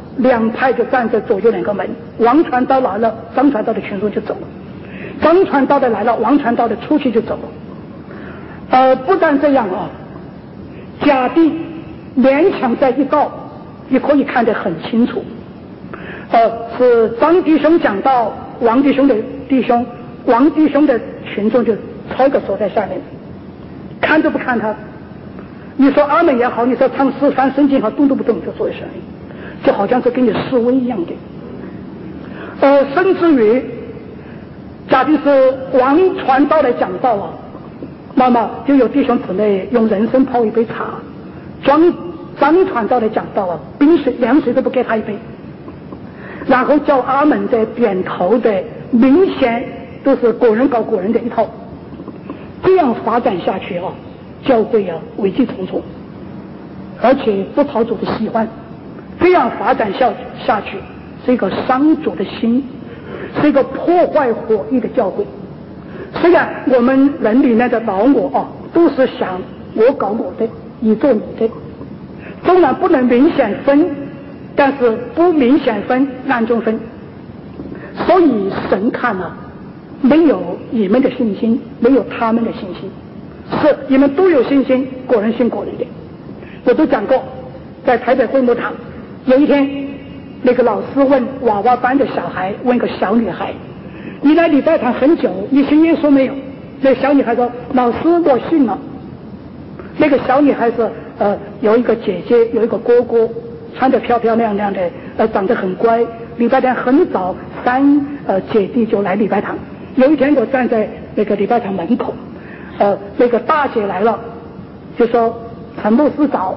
2派就站在左右2个门，王传道来了，张传道的群众就走了；张传道的来了，王传道的出去就走了。不但这样甲弟勉强在一道，也可以看得很清楚。是张弟兄讲到王弟兄的弟兄，王弟兄的群众就抄个手在下面，看都不看他。你说阿门也好，你说唱诗翻圣经好，动都不动就坐在下面，就好像是跟你示威一样的。甚至于假定是王传道来讲道那么就有弟兄姊妹用人参泡一杯茶，张传道来讲道冰水凉水都不给他一杯，然后叫阿门的点头的，明显都是个人搞个人的一套。这样发展下去教会危机重重，而且不讨主的喜欢。这样发展下去是一个伤主的心，是一个破坏火意的教会。虽然我们人里面的老我都是想我搞我的，你做你的，纵然不能明显分，但是不明显分暗中分。所以神看没有你们的信心，没有他们的信心，是你们都有信心，个人信个人的。我都讲过，在台北会幕堂有一天，那个老师问娃娃班的小孩，问个小女孩，你来礼拜堂很久，你信耶稣没有？那小女孩说，老师我信了。那个小女孩是有一个姐姐，有一个哥哥，穿得漂漂亮亮的，长得很乖，礼拜天很早3姐弟就来礼拜堂。有一天我站在那个礼拜堂门口，那个大姐来了，就说陈牧师早。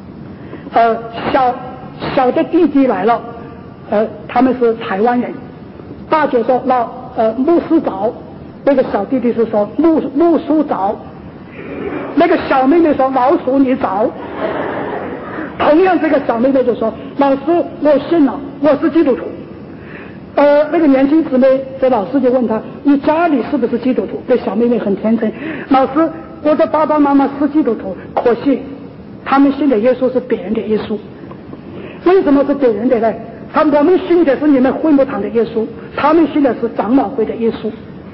小的弟弟来了，他们是台湾人。大姐说牧师早，那个小弟弟是说牧叔早，那个小妹妹说老鼠你早。同样这个小妹妹就说，老师我信了，我是基督徒。那个年轻姊妹，这老师就问他，你家里是不是基督徒？这小妹妹很天真，老师我的爸爸妈妈是基督徒，可惜他们信的耶稣是别人的耶稣。为什么是别人的呢？我们信的是你们会幕堂的耶稣，他们信的是长老会的耶稣。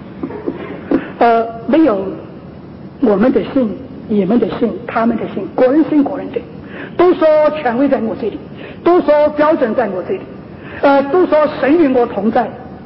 没有我们的信，你们的信，他们的信，个人信个人的，都说权威在我这里，都说标准在我这里，都说神与我同在。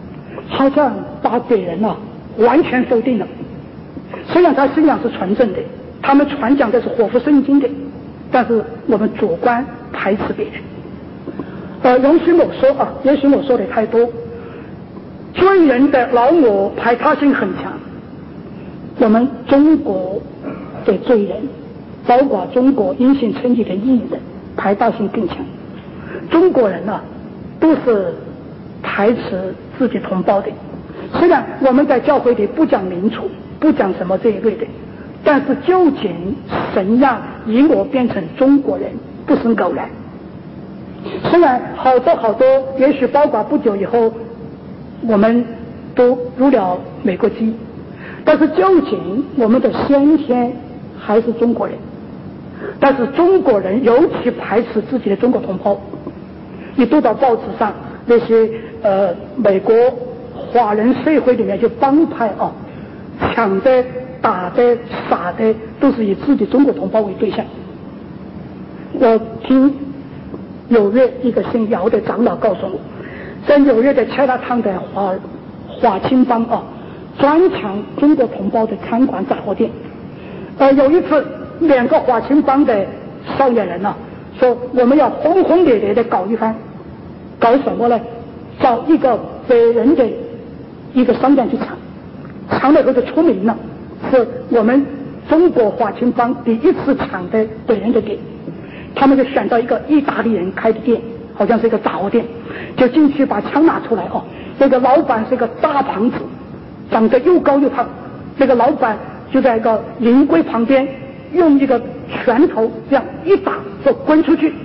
好像把别人完全否定了。虽然他信仰是纯正的，他们传讲的是活佛圣经的，但是我们主观排斥别人。容许我说也许我说的太多。罪人的老我排他性很强，我们中国的罪人，包括中国因信称义的义人，排他性更强。中国人都是排斥自己同胞的。虽然我们在教会里不讲民主，不讲什么这一类的，但是究竟神让以我变成中国人，不是偶然。虽然好多，也许包括不久以后我们都入了美国籍，但是究竟我们的先天还是中国人。但是中国人尤其排斥自己的中国同胞。你读到报纸上那些美国华人社会里面就帮派抢的、打的、杀的都是以自己中国同胞为对象。我听纽约一个姓姚的长老告诉我，在纽约的切拉汤的华青帮专抢中国同胞的餐馆杂货店。有一次2个华青帮的少年人说我们要轰轰烈烈的搞一番。搞什么呢？找一个北人的一个商店去抢了以后就出名了，是我们中国华青帮第一次抢的北人的店。他们就选到一个意大利人开的店，好像是一个杂货店，就进去把枪拿出来那个老板是一个大胖子，长得又高又胖。那个老板就在一个临柜旁边用一个拳头这样一打，说滚出去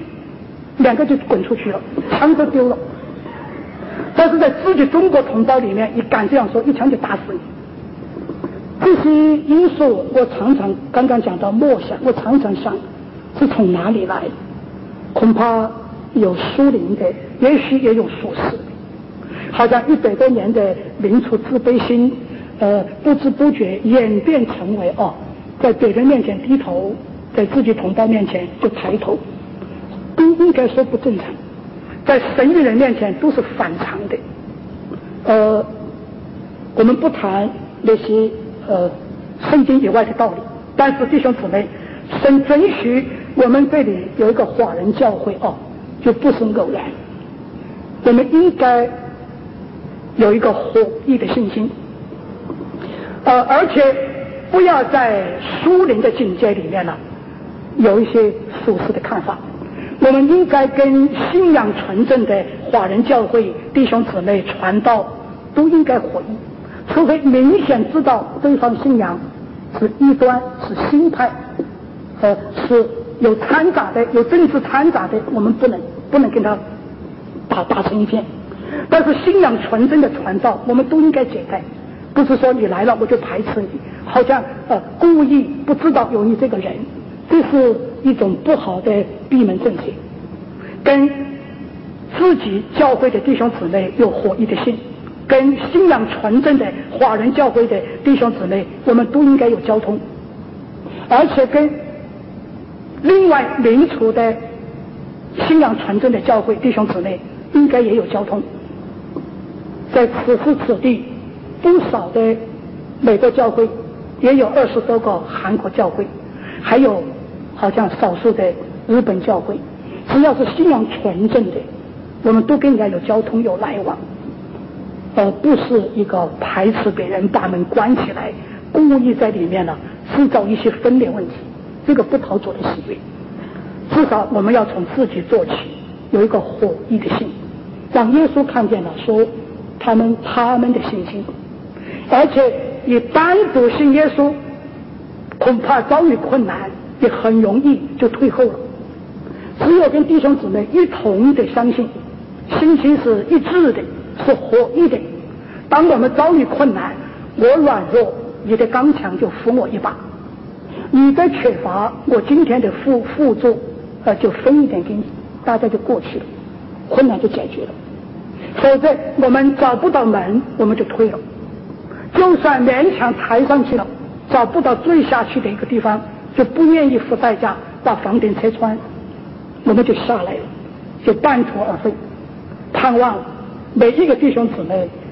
，2个就滚出去了，枪都丢了。但是在自己中国同胞里面，你敢这样说，一枪就打死你。这些因素我常常刚刚讲到默想，我常常想是从哪里来？恐怕有苏林的，也许也有苏轼的。好像100多年的民族自卑心不知不觉演变成为在别人面前低头，在自己同胞面前就抬头，都应该说不正常，在神与人面前都是反常的。我们不谈那些圣经以外的道理，但是弟兄姊妹，神准许我们这里有一个华人教会就不是偶然。我们应该有一个合一的信心，而且不要在苏林的境界里面有一些属实的看法。我们应该跟信仰纯正的华人教会弟兄姊妹传道都应该合一，除非明显知道对方信仰是异端，是新派，是有掺杂的，有政治掺杂的，我们不能跟他打成一片。但是信仰纯正的传道，我们都应该解开，不是说你来了我就排斥你，好像故意不知道有你这个人，这是一种不好的闭门政策。跟自己教会的弟兄姊妹有合一的心，跟信仰纯正的华人教会的弟兄姊妹，我们都应该有交通，而且跟另外民族的信仰纯正的教会弟兄姊妹应该也有交通。在此时此地，不少的美国教会，也有20多个韩国教会，还有好像少数的日本教会，只要是信仰纯正的，我们都跟人家有交通有来往，不是一个排斥别人，把门关起来，故意在里面制造一些分裂问题，这个不讨主的喜悦。至少我们要从自己做起，有一个合一的心，让耶稣看见了，说他们的信心。而且你单独信耶稣，恐怕遭遇困难，也很容易就退后了。只有跟弟兄姊妹一同的相信，信心是一致的，是合一的。当我们遭遇困难，我软弱，你的刚强就扶我一把；你的缺乏，我今天的富足就分一点给你，大家就过去了，困难就解决了。否则我们找不到门，我们就退了。就算勉强抬上去了，找不到坠下去的一个地方，就不愿意付代价把房顶拆穿，我们就下来了，就半途而废。盼望每一个弟兄姊妹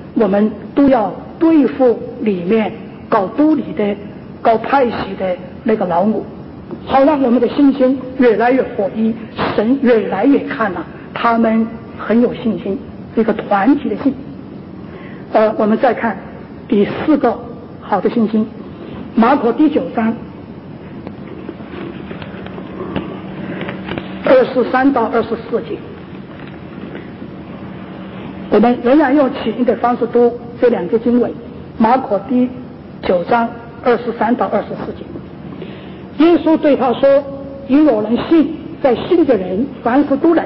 我们都要对付里面搞督理的、搞派系的那个老母，好让我们的信心越来越合一，神越来越看了他们很有信心，是一个团体的信。我们再看第4个好的信心，马可第9章23到24节。我们仍然用起音的方式读这2节经文，马可第9章23到24节。耶稣对他说：因有人信，在信的人凡事都能。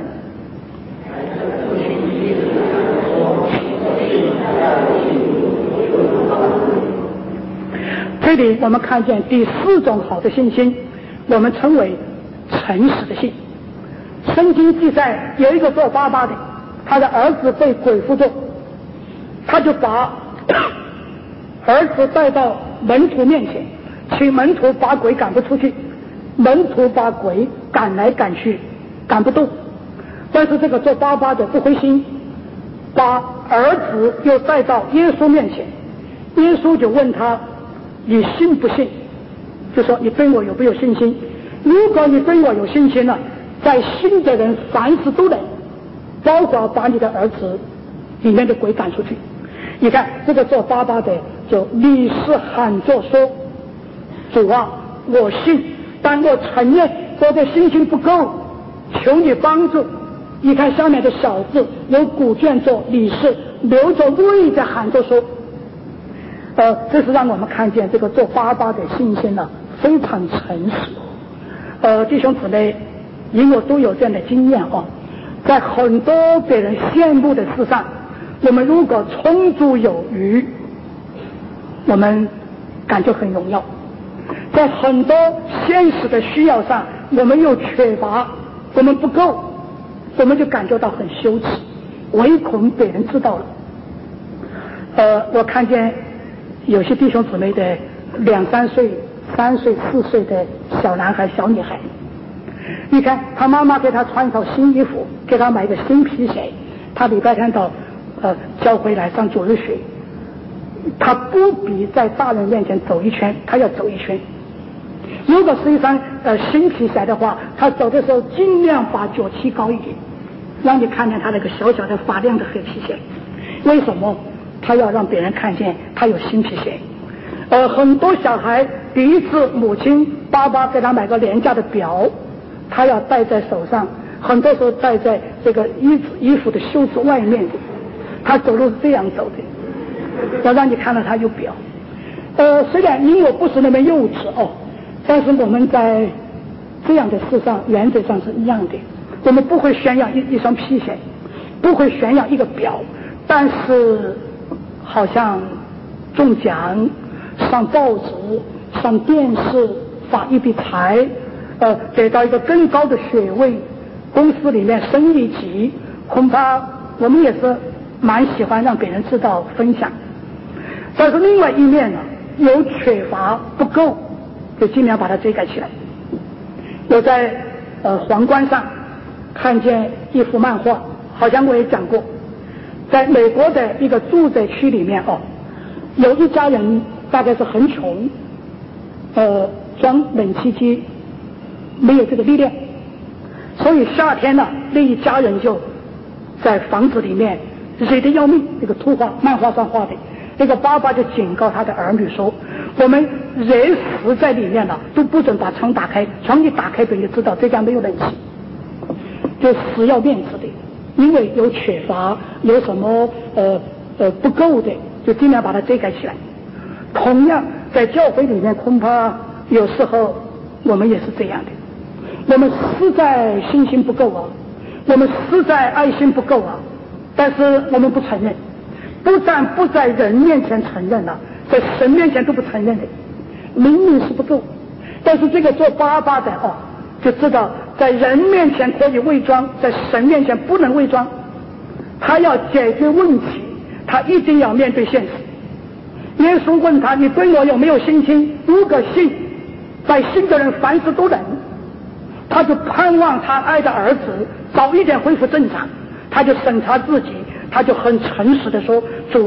这里我们看见第4种好的信心，我们称为诚实的信。圣经记载有一个做爸爸的，他的儿子被鬼附着，他就把儿子带到门徒面前，请门徒把鬼赶不出去。门徒把鬼赶来赶去，赶不动。但是这个做爸爸的不灰心，把儿子又带到耶稣面前。耶稣就问他：你信不信？就说你对我有没有信心？如果你对我有信心了，在信的人凡事都能，包括把你的儿子里面的鬼赶出去。你看这个做爸爸的就立誓喊着说：主啊，我信，但我承认我的信心不够，求你帮助。你看下面的小字有古卷做立誓，流着泪的喊着说。这是让我们看见这个做爸爸的信心呢，非常诚实。弟兄姊妹，你我都有这样的经验哦，在很多给人羡慕的事上，我们如果充足有余，我们感觉很荣耀；在很多现实的需要上，我们又缺乏，我们不够，我们就感觉到很羞耻，唯恐别人知道了。我看见有些弟兄姊妹的2、3岁、3岁、4岁的小男孩、小女孩，你看他妈妈给他穿一套新衣服，给他买一个新皮鞋，他礼拜天到教会来上主日学，他不比在大人面前走一圈，他要走一圈。如果是一双新皮鞋的话，他走的时候尽量把脚踢高一点，让你看见他那个小小的发亮的黑皮鞋。为什么？他要让别人看见他有新皮鞋。很多小孩第一次母亲爸爸给他买个廉价的表，他要戴在手上，很多时候戴在这个衣服的袖子外面的，他走路是这样走的，要让你看到他有表。虽然你我不是那么幼稚哦，但是我们在这样的事上原则上是一样的。我们不会炫耀一双皮鞋，不会炫耀一个表，但是好像中奖、上报纸、上电视、发一笔财，得到一个更高的学位，公司里面升一级，恐怕我们也是蛮喜欢让别人知道分享。但是另外一面呢，有缺乏不够，就尽量把它遮盖起来。我在皇冠上看见一幅漫画，好像我也讲过，在美国的一个住宅区里面有一家人大概是很穷，装冷气机没有这个力量，所以夏天呢，那一家人就在房子里面热得要命。这个图画漫画上画的，那个爸爸就警告他的儿女说：我们热死在里面了，都不准把窗打开，窗一打开别人就知道这家没有冷气，就死要面子的。因为有缺乏，有什么不够的，就尽量把它遮盖起来。同样在教会里面，恐怕有时候我们也是这样的，我们实在信心不够啊，我们实在爱心不够啊，但是我们不承认，不但不在人面前承认了，在神面前都不承认的，明明是不够。但是这个做爸爸的就知道在人面前可以伪装，在神面前不能伪装。他要解决问题，他一定要面对现实。耶稣问他：你对我有没有信心？如果信，在信的人凡事都能。他就盼望他爱的儿子早一点恢复正常，他就审查自己，他就很诚实的说：主啊，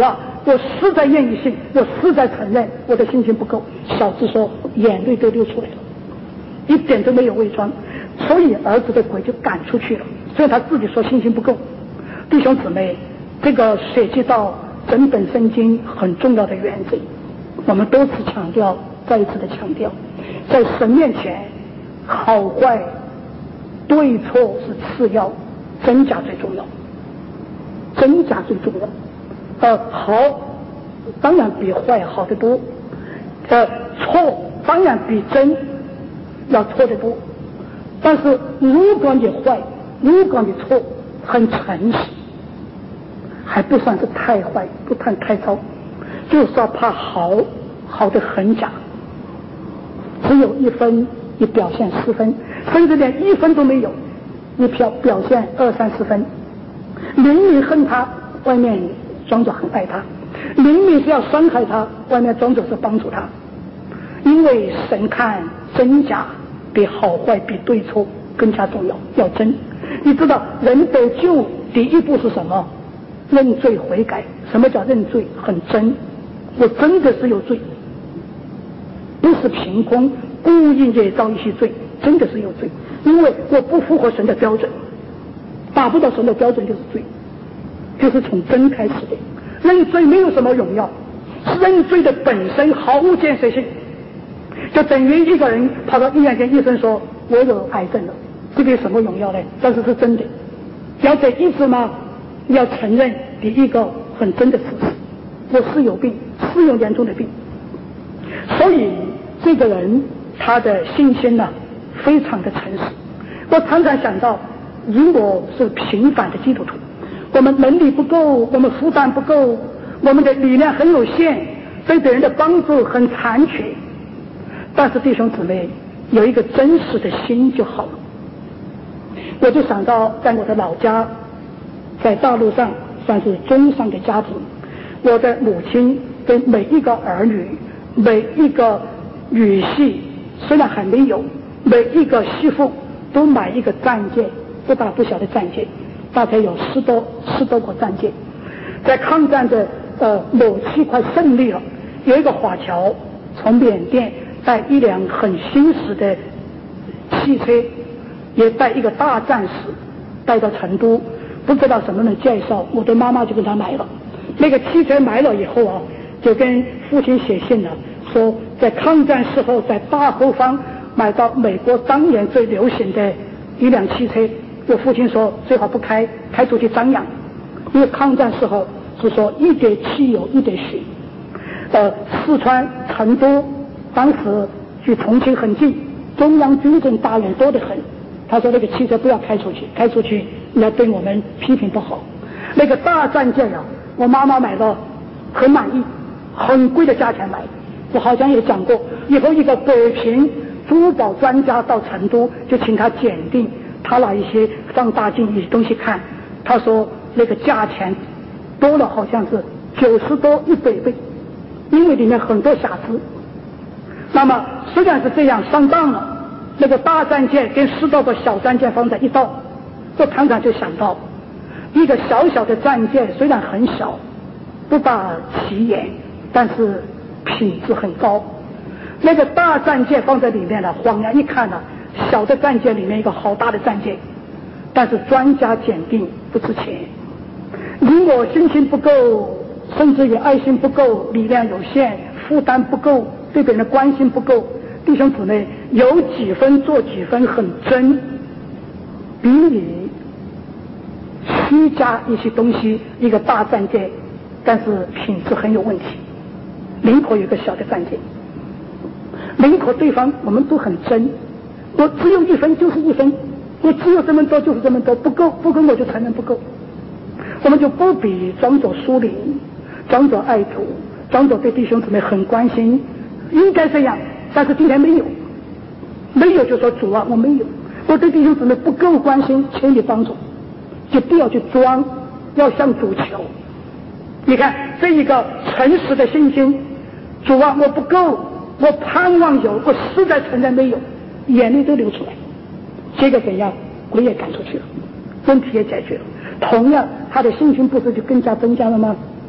我实在愿意信，我实在承认我的信心不够。小子说眼泪都流出来了，一点都没有伪装，所以儿子的鬼就赶出去了。所以他自己说信心不够。弟兄姊妹，这个涉及到整本圣经很重要的原则，我们多次强调，再一次的强调，在神面前，好坏对错是次要，真假最重要，真假最重要。好当然比坏好得多，错当然比真要错得多。但是如果你坏，如果你错很诚实，还不算是太坏，不算太糟，就是要怕好的很假，只有1分你表现4分，甚至连1分都没有，你表现2、3、4分，明明恨他，外面装作很爱他，明明是要伤害他，外面装作是帮助他。因为神看真假比好坏比对错更加重要，要真。你知道人得救第一步是什么？认罪悔改。什么叫认罪？很真，我真的是有罪，不是凭空故意捏造一些罪，真的是有罪，因为我不符合神的标准，达不到神的标准就是罪，就是从真开始的。认罪没有什么荣耀，认罪的本身毫无建设性，就等于一个人跑到医院跟医生说我有癌症了，这个有什么荣耀呢？但是是真的。要得医治吗？要承认第一个很真的事实，我是有病，是有严重的病。所以这个人他的信心呢非常的诚实。我常常想到，如果是平凡的基督徒，我们能力不够，我们负担不够，我们的力量很有限，对别人的帮助很残缺，但是弟兄姊妹有一个真实的心就好了。我就想到在我的老家，在大陆上算是中上的家庭，我的母亲跟每一个儿女，每一个女婿虽然还没有，每一个媳妇都买一个战舰，不大不小的战舰，大概有十多个战舰。在抗战的某期快胜利了，有一个华侨从缅甸带一辆很新式的汽车，也带一个大战士带到成都，不知道什么人介绍，我的妈妈就跟他买了。那个汽车买了以后啊，就跟父亲写信了，说在抗战时候在大后方买到美国当年最流行的一辆汽车。我父亲说最好不开出去张扬，因为抗战时候是说一点汽油一点血。四川成都当时距重庆很近，中央军政大员多得很。他说那个汽车不要开出去你要对我们批评不好。那个大战舰啊，我妈妈买了很满意，很贵的价钱买。我好像也讲过，以后一个北平珠宝专家到成都就请他鉴定，他拿一些放大镜一些东西看，他说那个价钱多了好像是90多100倍，因为里面很多瑕疵。那么虽然是这样上当了，那个大战舰跟10多个小战舰放在一道，我常常就想到，一个小小的战舰虽然很小，不大起眼，但是品质很高。那个大战舰放在里面了，晃眼一看呢，小的战舰里面一个好大的战舰，但是专家鉴定不值钱。如果信心不够，甚至于爱心不够，力量有限，负担不够，对别人的关心不够，弟兄姊妹有几分做几分很真，比你虚加一些东西一个大战舰，但是品质很有问题。林口有个小的战舰，林口对方我们都很真，我只有1分就是1分，我只有这么多就是这么多，不够我就承认不够。我们就不必装作疏离，装作爱主，装作对弟兄姊妹很关心，应该这样，但是今天没有就说主啊我没有，我对弟兄姊妹不够关心，请你帮助，就不要去装，要向主求。你看这一个诚实的信心，主啊我不够，我盼望有，我实在承认没有，眼泪都流出来，结果怎样？鬼也赶出去了，问题也解决了。同样他的信心不是就更加增加了吗？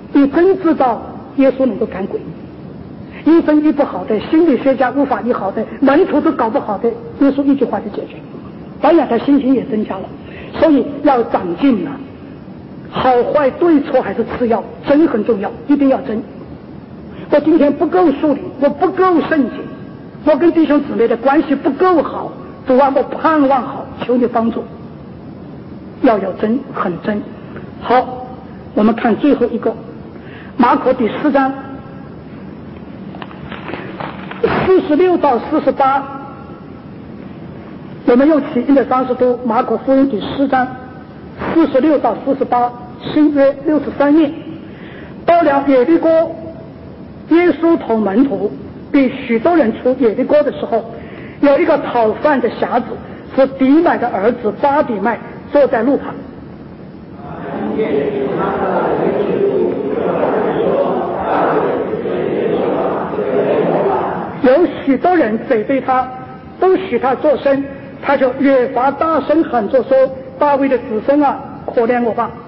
你真知道耶稣能够赶鬼，医生医不好的，心理学家无法医好的，门徒都搞不好的，耶稣一句话就解决。当然他信心也增加了，所以要长进了。好坏对错还是次要，真很重要，一定要真。我今天不够属灵，我不够圣洁，我跟弟兄姊妹的关系不够好，主啊，我盼望好，求你帮助。要有真，很真。好，我们看最后一个，马可第4章46到48，我们用起印的方式读马可福音第4章46到48，新约63页。到了耶利哥，耶稣同门徒比许多人出耶利哥的时候，有一个讨饭的瞎子，是底买的儿子巴底麦，坐在路旁。有许多人责备他，都许他作声，他就越发大声喊着说：大卫的子孙啊，可怜我吧！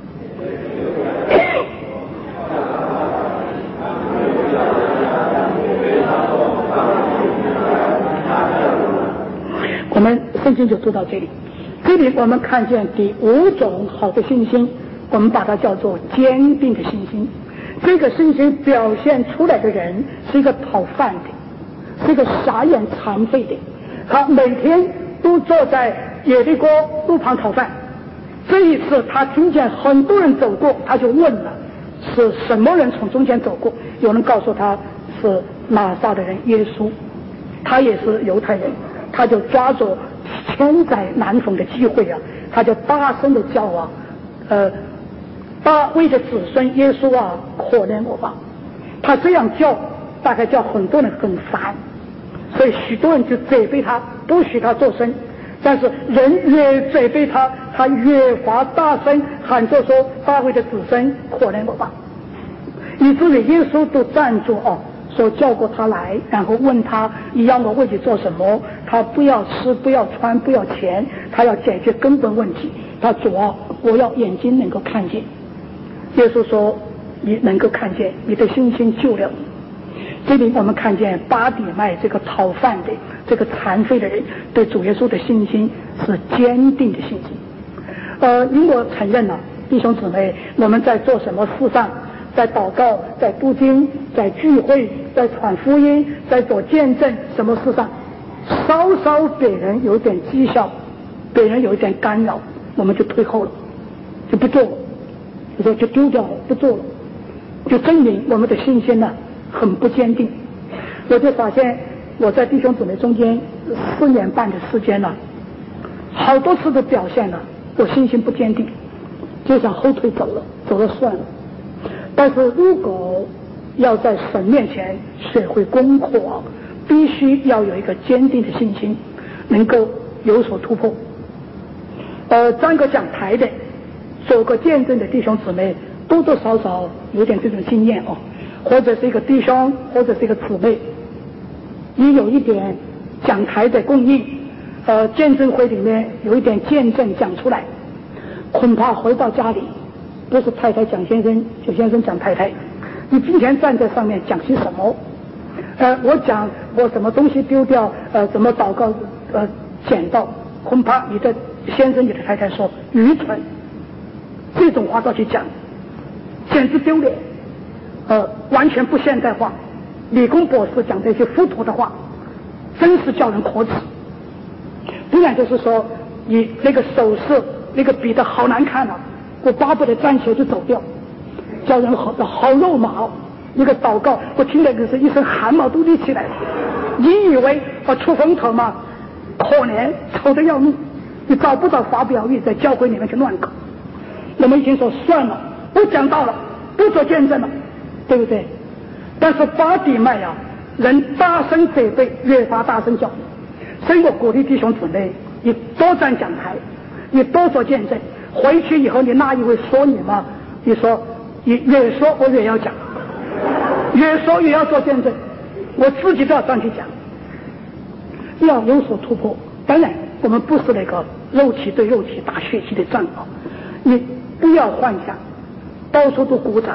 我们圣经就读到这里。这里我们看见第5种好的信心，我们把它叫做坚定的信心。这个信心表现出来的人是一个讨饭的，是一个傻眼残废的，他每天都坐在耶利哥路旁讨饭。这一次他听见很多人走过，他就问了是什么人从中间走过，有人告诉他是拿撒勒人耶稣，他也是犹太人，他就抓住千载难逢的机会啊，他就大声的叫啊，大卫的子孙耶稣啊，可怜我吧！他这样叫，大概叫很多人很烦，所以许多人就责备他，不许他作声。但是人越责备他，他越发大声喊着说：大卫的子孙，可怜我吧！以至于耶稣都站住哦，说叫过他来，然后问他：你要我为你做什么？他不要吃，不要穿，不要钱，他要解决根本问题。他主啊，我要眼睛能够看见。耶稣说：你能够看见，你的信心救了你。这里我们看见巴底麦这个讨饭的这个残废的人对主耶稣的信心是坚定的信心。因我承认了，弟兄姊妹，我们在做什么事上，在祷告，在读经，在聚会，在传福音，在做见证，什么事上稍稍给人有点讥笑，给人有一点干扰，我们就退后了，就不做了，就丢掉了，不做了，就证明我们的信心呢很不坚定。我就发现我在弟兄姊妹中间4年半的时间了，好多次的表现了我信心不坚定，就想后退走了算了。但是如果要在神面前学会功课，必须要有一个坚定的信心，能够有所突破。站个讲台的，做个见证的弟兄姊妹，多多少少有点这种经验哦，或者是一个弟兄，或者是一个姊妹，你有一点讲台的供应，见证会里面有一点见证讲出来，恐怕回到家里，不是太太讲先生，就先生讲太太，你今天站在上面讲些什么？我讲我什么东西丢掉，怎么祷告，捡到，恐怕你的先生、你的太太说愚蠢，这种话都去讲，简直丢脸，完全不现代化。理工博士讲这些糊涂的话，真是叫人可耻。不然就是说，你那个手势那个比的好难看啊，我巴不得站起来就走掉，叫人好肉麻。一个祷告，我听了就是一身汗毛都立起来了。你以为我出风头吗？可怜，丑得要命，你找不到发表语，在教会里面去乱搞。我们已经说算了，不讲道了，不做见证了，对不对？但是巴底麦啊，人大声责备，越发大声叫。所以我鼓励弟兄姊妹，你多站讲台，你多做见证，回去以后你那一位说你吗？你说你越说我越要讲，越说越要做见证，我自己都要上去讲，要有所突破。当然我们不是那个肉体对肉体打血气的战啊，你不要幻想到处都鼓掌，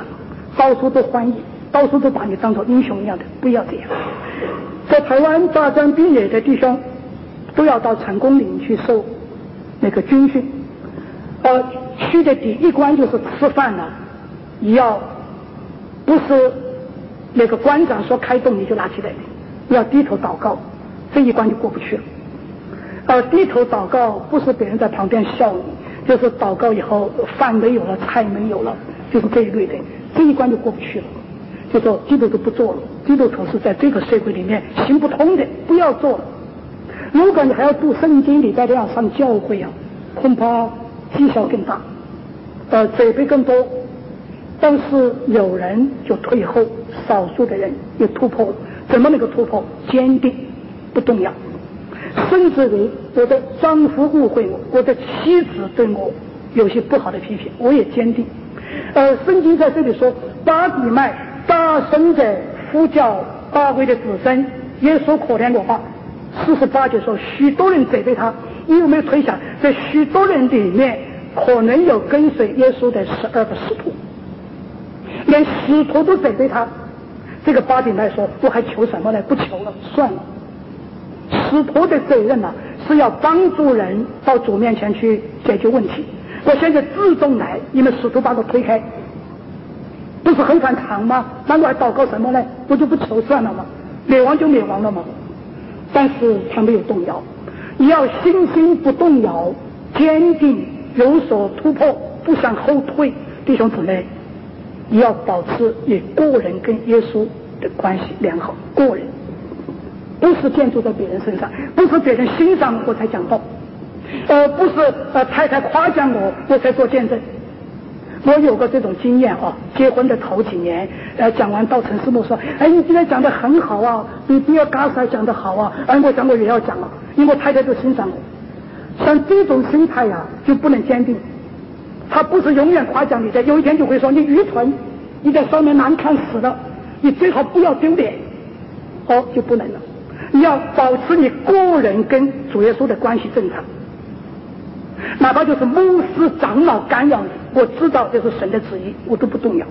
到处都欢迎，到处都把你当作英雄一样的，不要这样。在台湾大专毕业的弟兄都要到成功岭去受那个军训，去的第一关就是吃饭了，你要不是那个官长说开动你就拿起来的，要低头祷告，这一关就过不去了。低头祷告不是别人在旁边笑你，就是祷告以后饭没有了，菜没有了，就是这一类的，这一关就过不去了。就说基督徒不做了，基督徒是在这个社会里面行不通的，不要做了。如果你还要读圣经，礼拜六要上教会啊，恐怕绩效更大，责备更多。但是有人就退后，少数的人也突破了。怎么能够突破？坚定，不动摇。甚至于我的丈夫误会我，我的妻子对我有些不好的批评，我也坚定。圣经在这里说，巴底麦大声地呼叫大卫的子孙，耶稣可怜我吧。48节说，许多人责备他，你有没有推想，在许多人里面可能有跟随耶稣的12个使徒，连使徒都责备他。这个巴底麦说，我还求什么呢？不求了，算了。使徒的责任呢，是要帮助人到主面前去解决问题。我现在自动来，你们使徒把我推开，不是很反常吗？那我还祷告什么呢？我就不求算了吗？灭亡就灭亡了吗？但是他没有动摇。你要信心不动摇，坚定，有所突破，不向后退。弟兄姊妹，你要保持你个人跟耶稣的关系良好，个人不是建筑在别人身上，不是别人欣赏我才讲道，不是太太夸奖我才做见证。我有过这种经验啊，结婚的头几年，讲完到陈师母说，你今天讲得很好啊，比比尔嘎塞讲得好啊，我讲我也要讲了，因为我太太就欣赏我。像这种心态啊，就不能坚定。他不是永远夸奖你的，有一天就会说你愚蠢，你在上面难看死了，你最好不要丢脸，就不能了。你要保持你个人跟主耶稣的关系正常，哪怕就是牧师长老干扰你，我知道这是神的旨意，我都不动摇。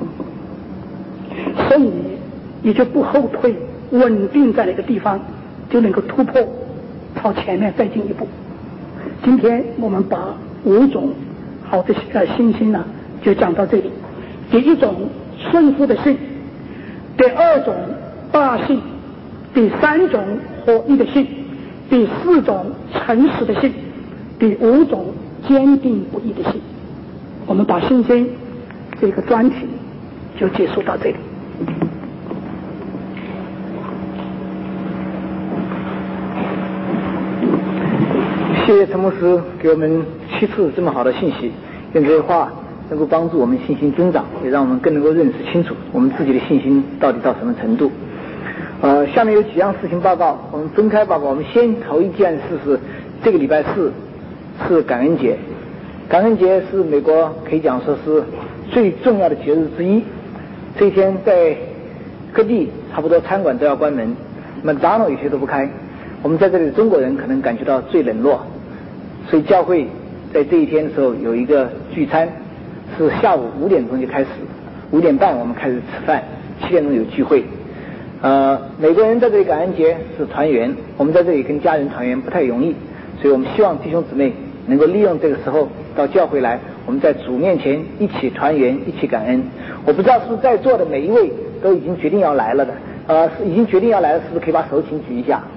所以你就不后退，稳定在那个地方，就能够突破，朝前面再进一步。今天我们把5种好的信心呢，就讲到这里。第一种顺服的信，第2种大信，第3种合一的信，第4种诚实的信，第5种坚定不移的信。我们把信心这个专题就结束到这里。 谢谢陈牧师给我们7次这么好的信息，愿这些话能够帮助我们信心增长，也让我们更能够认识清楚我们自己的信心到底到什么程度。下面有几样事情报告，我们分开报告。我们先头一件事是这个礼拜4是感恩节。感恩节是美国可以讲说是最重要的节日之一。这一天在各地差不多餐馆都要关门，麦当劳有些都不开。我们在这里的中国人可能感觉到最冷落，所以教会在这一天的时候有一个聚餐，是下午5点钟就开始，5点半我们开始吃饭，7点钟有聚会。美国人在这里感恩节是团圆，我们在这里跟家人团圆不太容易，所以我们希望弟兄姊妹能够利用这个时候到教会来，我们在主面前一起团圆，一起感恩。我不知道是不是在座的每一位都已经决定要来了的，已经决定要来了，是不是可以把手请举一下？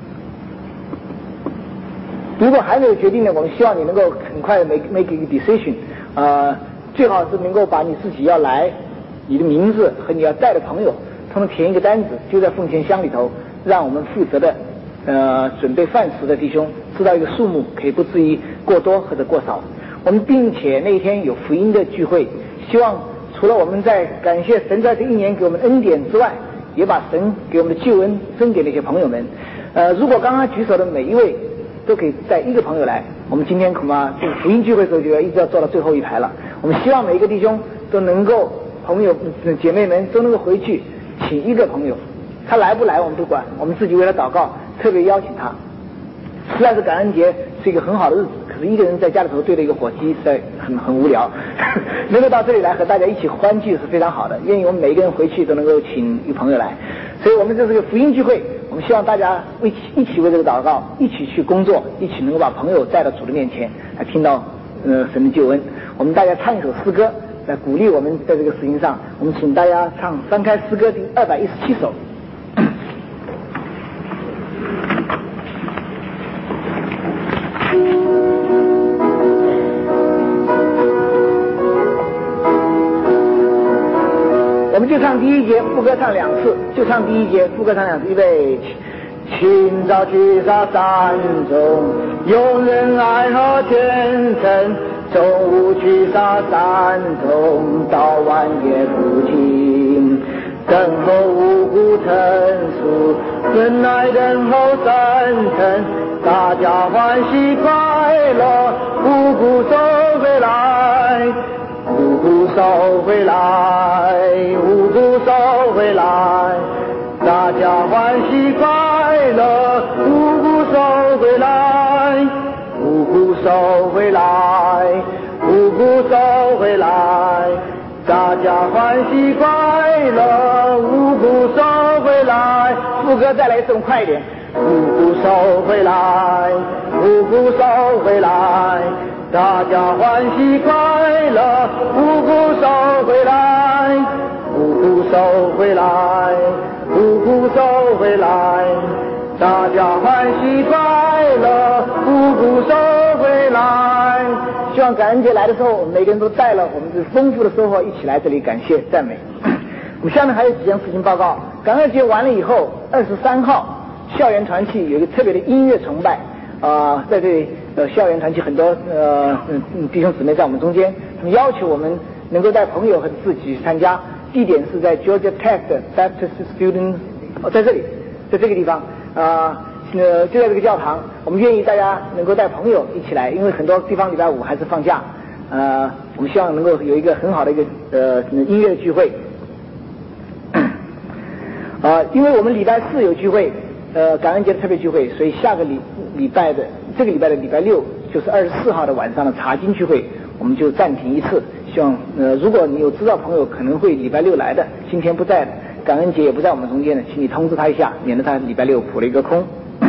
如果还没有决定的，我们希望你能够很快 make a decision， 最好是能够把你自己要来，你的名字和你要带的朋友他们填一个单子，就在奉献箱里头，让我们负责的准备饭食的弟兄知道一个数目，可以不至于过多或者过少。我们并且那一天有福音的聚会，希望除了我们在感谢神在这1年给我们恩典之外，也把神给我们的救恩分给那些朋友们。如果刚刚举手的每一位都可以带一个朋友来，我们今天恐怕这个福音聚会的时候就要一直要坐到最后一排了。我们希望每一个弟兄都能够，朋友姐妹们都能够回去请一个朋友，他来不来我们不管，我们自己为他祷告，特别邀请他。 实在是感恩节是一个很好的日子，可是一个人在家里头对着一个火鸡实在很无聊，能够到这里来和大家一起欢聚是非常好的。愿意我们每一个人回去都能够请一个朋友来，所以我们这是个福音聚会，我们希望大家一起为这个祷告，一起去工作，一起能够把朋友带到主的面前来听到神的救恩。我们大家唱一首诗歌来鼓励我们在这个事情上，我们请大家唱翻开诗歌第217首。我们就唱第一节，副歌唱2次，就唱第一节，副歌唱2次，预备起。清早去沙山中，有仁爱和虔诚；中午去沙山中，到晚也不停。等候五谷成熟，忍耐等候生成，大家欢喜快乐，五谷收回来。五谷收回来，五谷收回来，大家欢喜快乐，五谷收回来，五谷收回来，五谷收回来，大家欢喜快乐，五谷收回来。副歌再来一种快一点，五谷收回来，五谷收回来，大家欢喜快乐，五谷收回来，五谷收回来，五谷收回来，大家欢喜快乐，五谷收回来。希望感恩节来的时候，我们每个人都带了我们这丰富的收获一起来这里感谢赞美。我们下面还有几件事情报告。感恩节完了以后，23号校园团契有一个特别的音乐崇拜在这里校园团契很多弟兄姊妹在我们中间，他们要求我们能够带朋友和自己去参加，地点是在 Georgia Tech Baptist Student 在这里，在这个地方就在这个教堂，我们愿意大家能够带朋友一起来，因为很多地方礼拜5还是放假，我们希望能够有一个很好的一个音乐聚会。因为我们礼拜4有聚会，感恩节的特别聚会，所以下个礼拜的这个礼拜的礼拜6就是24号的晚上的查经聚会，我们就暂停一次。希望如果你有知道朋友可能会礼拜6来的，今天不在的，感恩节也不在我们中间的，请你通知他一下，免得他礼拜6补了一个空。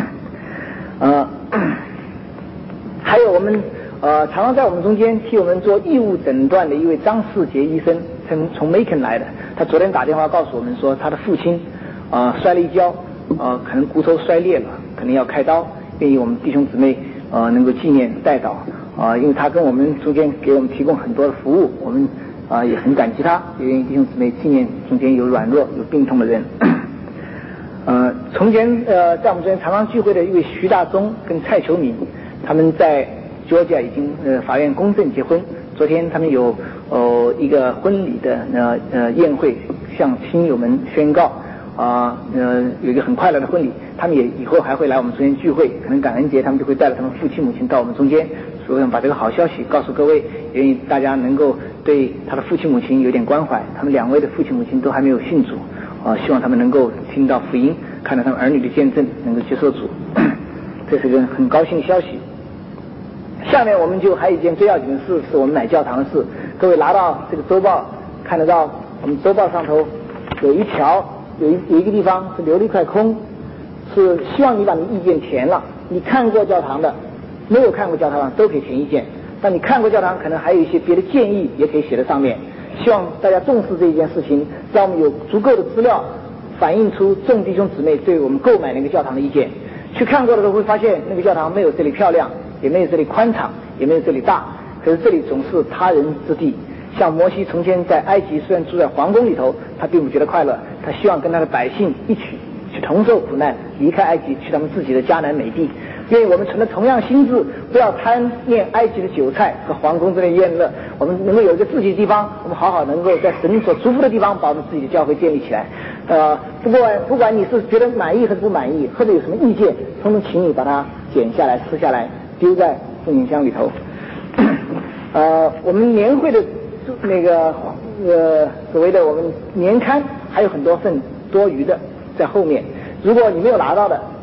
还有我们常常在我们中间替我们做义务诊断的一位张世杰医生，从 Macon 来的，他昨天打电话告诉我们说他的父亲摔了一跤，可能骨头摔裂了，可能要开刀，愿意我们弟兄姊妹能够纪念代祷因为他跟我们中间给我们提供很多的服务，我们也很感激他，也愿意弟兄姊妹纪念中间有软弱有病痛的人。从前在我们这边常常聚会的一位徐大忠跟蔡秋敏，他们在Georgia已经法院公证结婚，昨天他们有一个婚礼的宴会，向亲友们宣告有一个很快乐的婚礼，他们也以后还会来我们中间聚会，可能感恩节他们就会带着他们父亲母亲到我们中间，所以我想把这个好消息告诉各位，也愿意大家能够对他的父亲母亲有点关怀，他们2位的父亲母亲都还没有信主希望他们能够听到福音，看到他们儿女的见证，能够接受主，这是个很高兴的消息。下面我们就还有一件最要紧的事，是我们买教堂的事。各位拿到这个周报看得到，我们周报上头有一条有一个地方是留了一块空，是希望你把你意见填了。你看过教堂的，没有看过教堂的都可以填意见，但你看过教堂可能还有一些别的建议也可以写在上面。希望大家重视这一件事情，让我们有足够的资料反映出众弟兄姊妹对我们购买那个教堂的意见。去看过的都会发现那个教堂没有这里漂亮，也没有这里宽敞，也没有这里大，可是这里总是他人之地。像摩西从前在埃及虽然住在皇宫里头，他并不觉得快乐，他希望跟他的百姓一起去同受苦难，离开埃及去他们自己的迦南美地。愿意我们存了同样心志，不要贪念埃及的韭菜和皇宫中的宴乐，我们能够有一个自己的地方，我们好好能够在神所祝福的地方把我们自己的教会建立起来。不管你是觉得满意还是不满意，或者有什么意见，统统请你把它剪下来撕下来丢在奉献箱里头。我们年会的那个所谓的我们年刊还有很多份多余的在后面，如果你没有拿到的，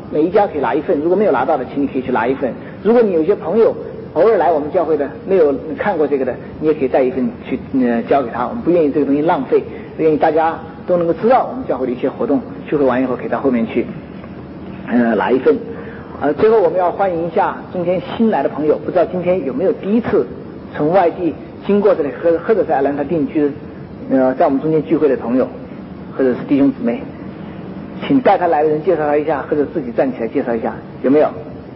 每一家可以拿一份，如果没有拿到的，请你可以去拿一份。如果你有些朋友偶尔来我们教会的，没有看过这个的，你也可以带一份去交给他。我们不愿意这个东西浪费，愿意大家都能够知道我们教会的一些活动，聚会完以后可以到后面去拿一份。最后我们要欢迎一下中间新来的朋友，不知道今天有没有第一次从外地经过这里或者在阿兰他定居在我们中间聚会的朋友，或者是弟兄姊妹，请带他来的人介绍他一下，或者自己站起来介绍一下，有没有？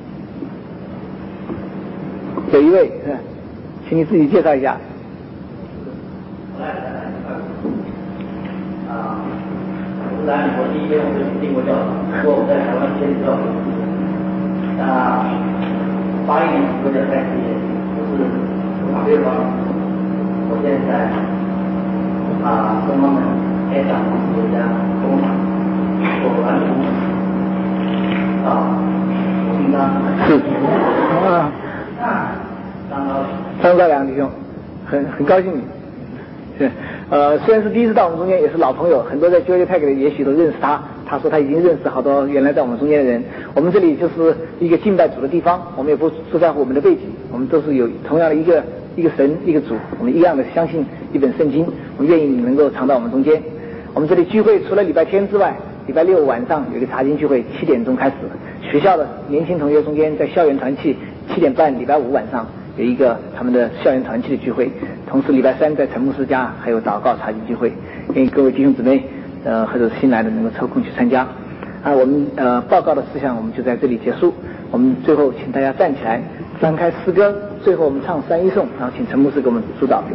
有一位，请你自己介绍一下。 我是来美国第一天我就进过教堂，不过我在台湾先知道。81年我在开始业，我是马月光，我现在在东方门开展有一家工厂做安装。我姓张。 张兆良弟兄，很高兴你。是，虽然是第一次到我们中间，也是老朋友，很多在Georgia Tech的也许都认识他。他说他已经认识好多原来在我们中间的人。我们这里就是一个敬拜主的地方，我们也不在乎我们的背景，我们都是有同样的一个神一个主，我们一样的相信一本圣经，我们愿意你能够常到我们中间。我们这里聚会除了礼拜天之外，礼拜六晚上有一个查经聚会，7点钟开始。学校的年轻同学中间在校园团契7点半，礼拜五晚上有一个他们的校园团契的聚会，同时礼拜三在陈牧师家还有祷告查经聚会，愿各位弟兄姊妹或者是新来的能够抽空去参加。我们报告的事项我们就在这里结束。我们最后请大家站起来，翻开诗歌，最后我们唱三一颂，然后请陈牧师给我们主导。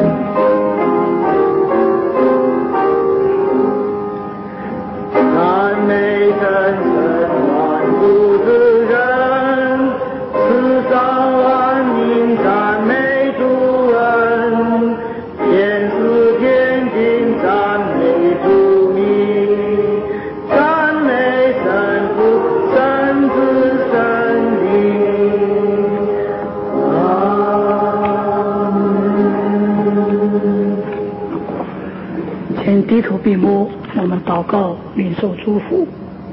赞美真神万物之人，世上万民赞美主恩，天使天君赞美主名，赞美神父神子神灵。阿门。 请低头闭目，我们祷告，领受祝福。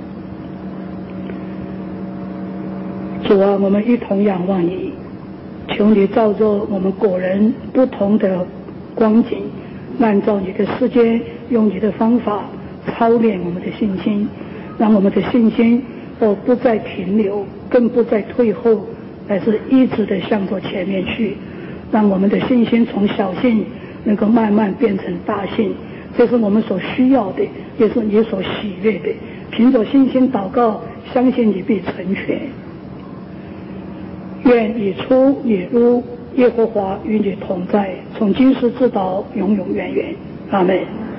主啊，我们一同仰望你，求你照着我们个人不同的光景，按照你的时间，用你的方法操练我们的信心，让我们的信心不再停留，更不再退后，而是一直的向着前面去，让我们的信心从小信能够慢慢变成大信。这是我们所需要的，也是你所喜悦的。凭着信心祷告，相信你必成全。愿你出你入，耶和华与你同在，从今时直到永永远远。阿们。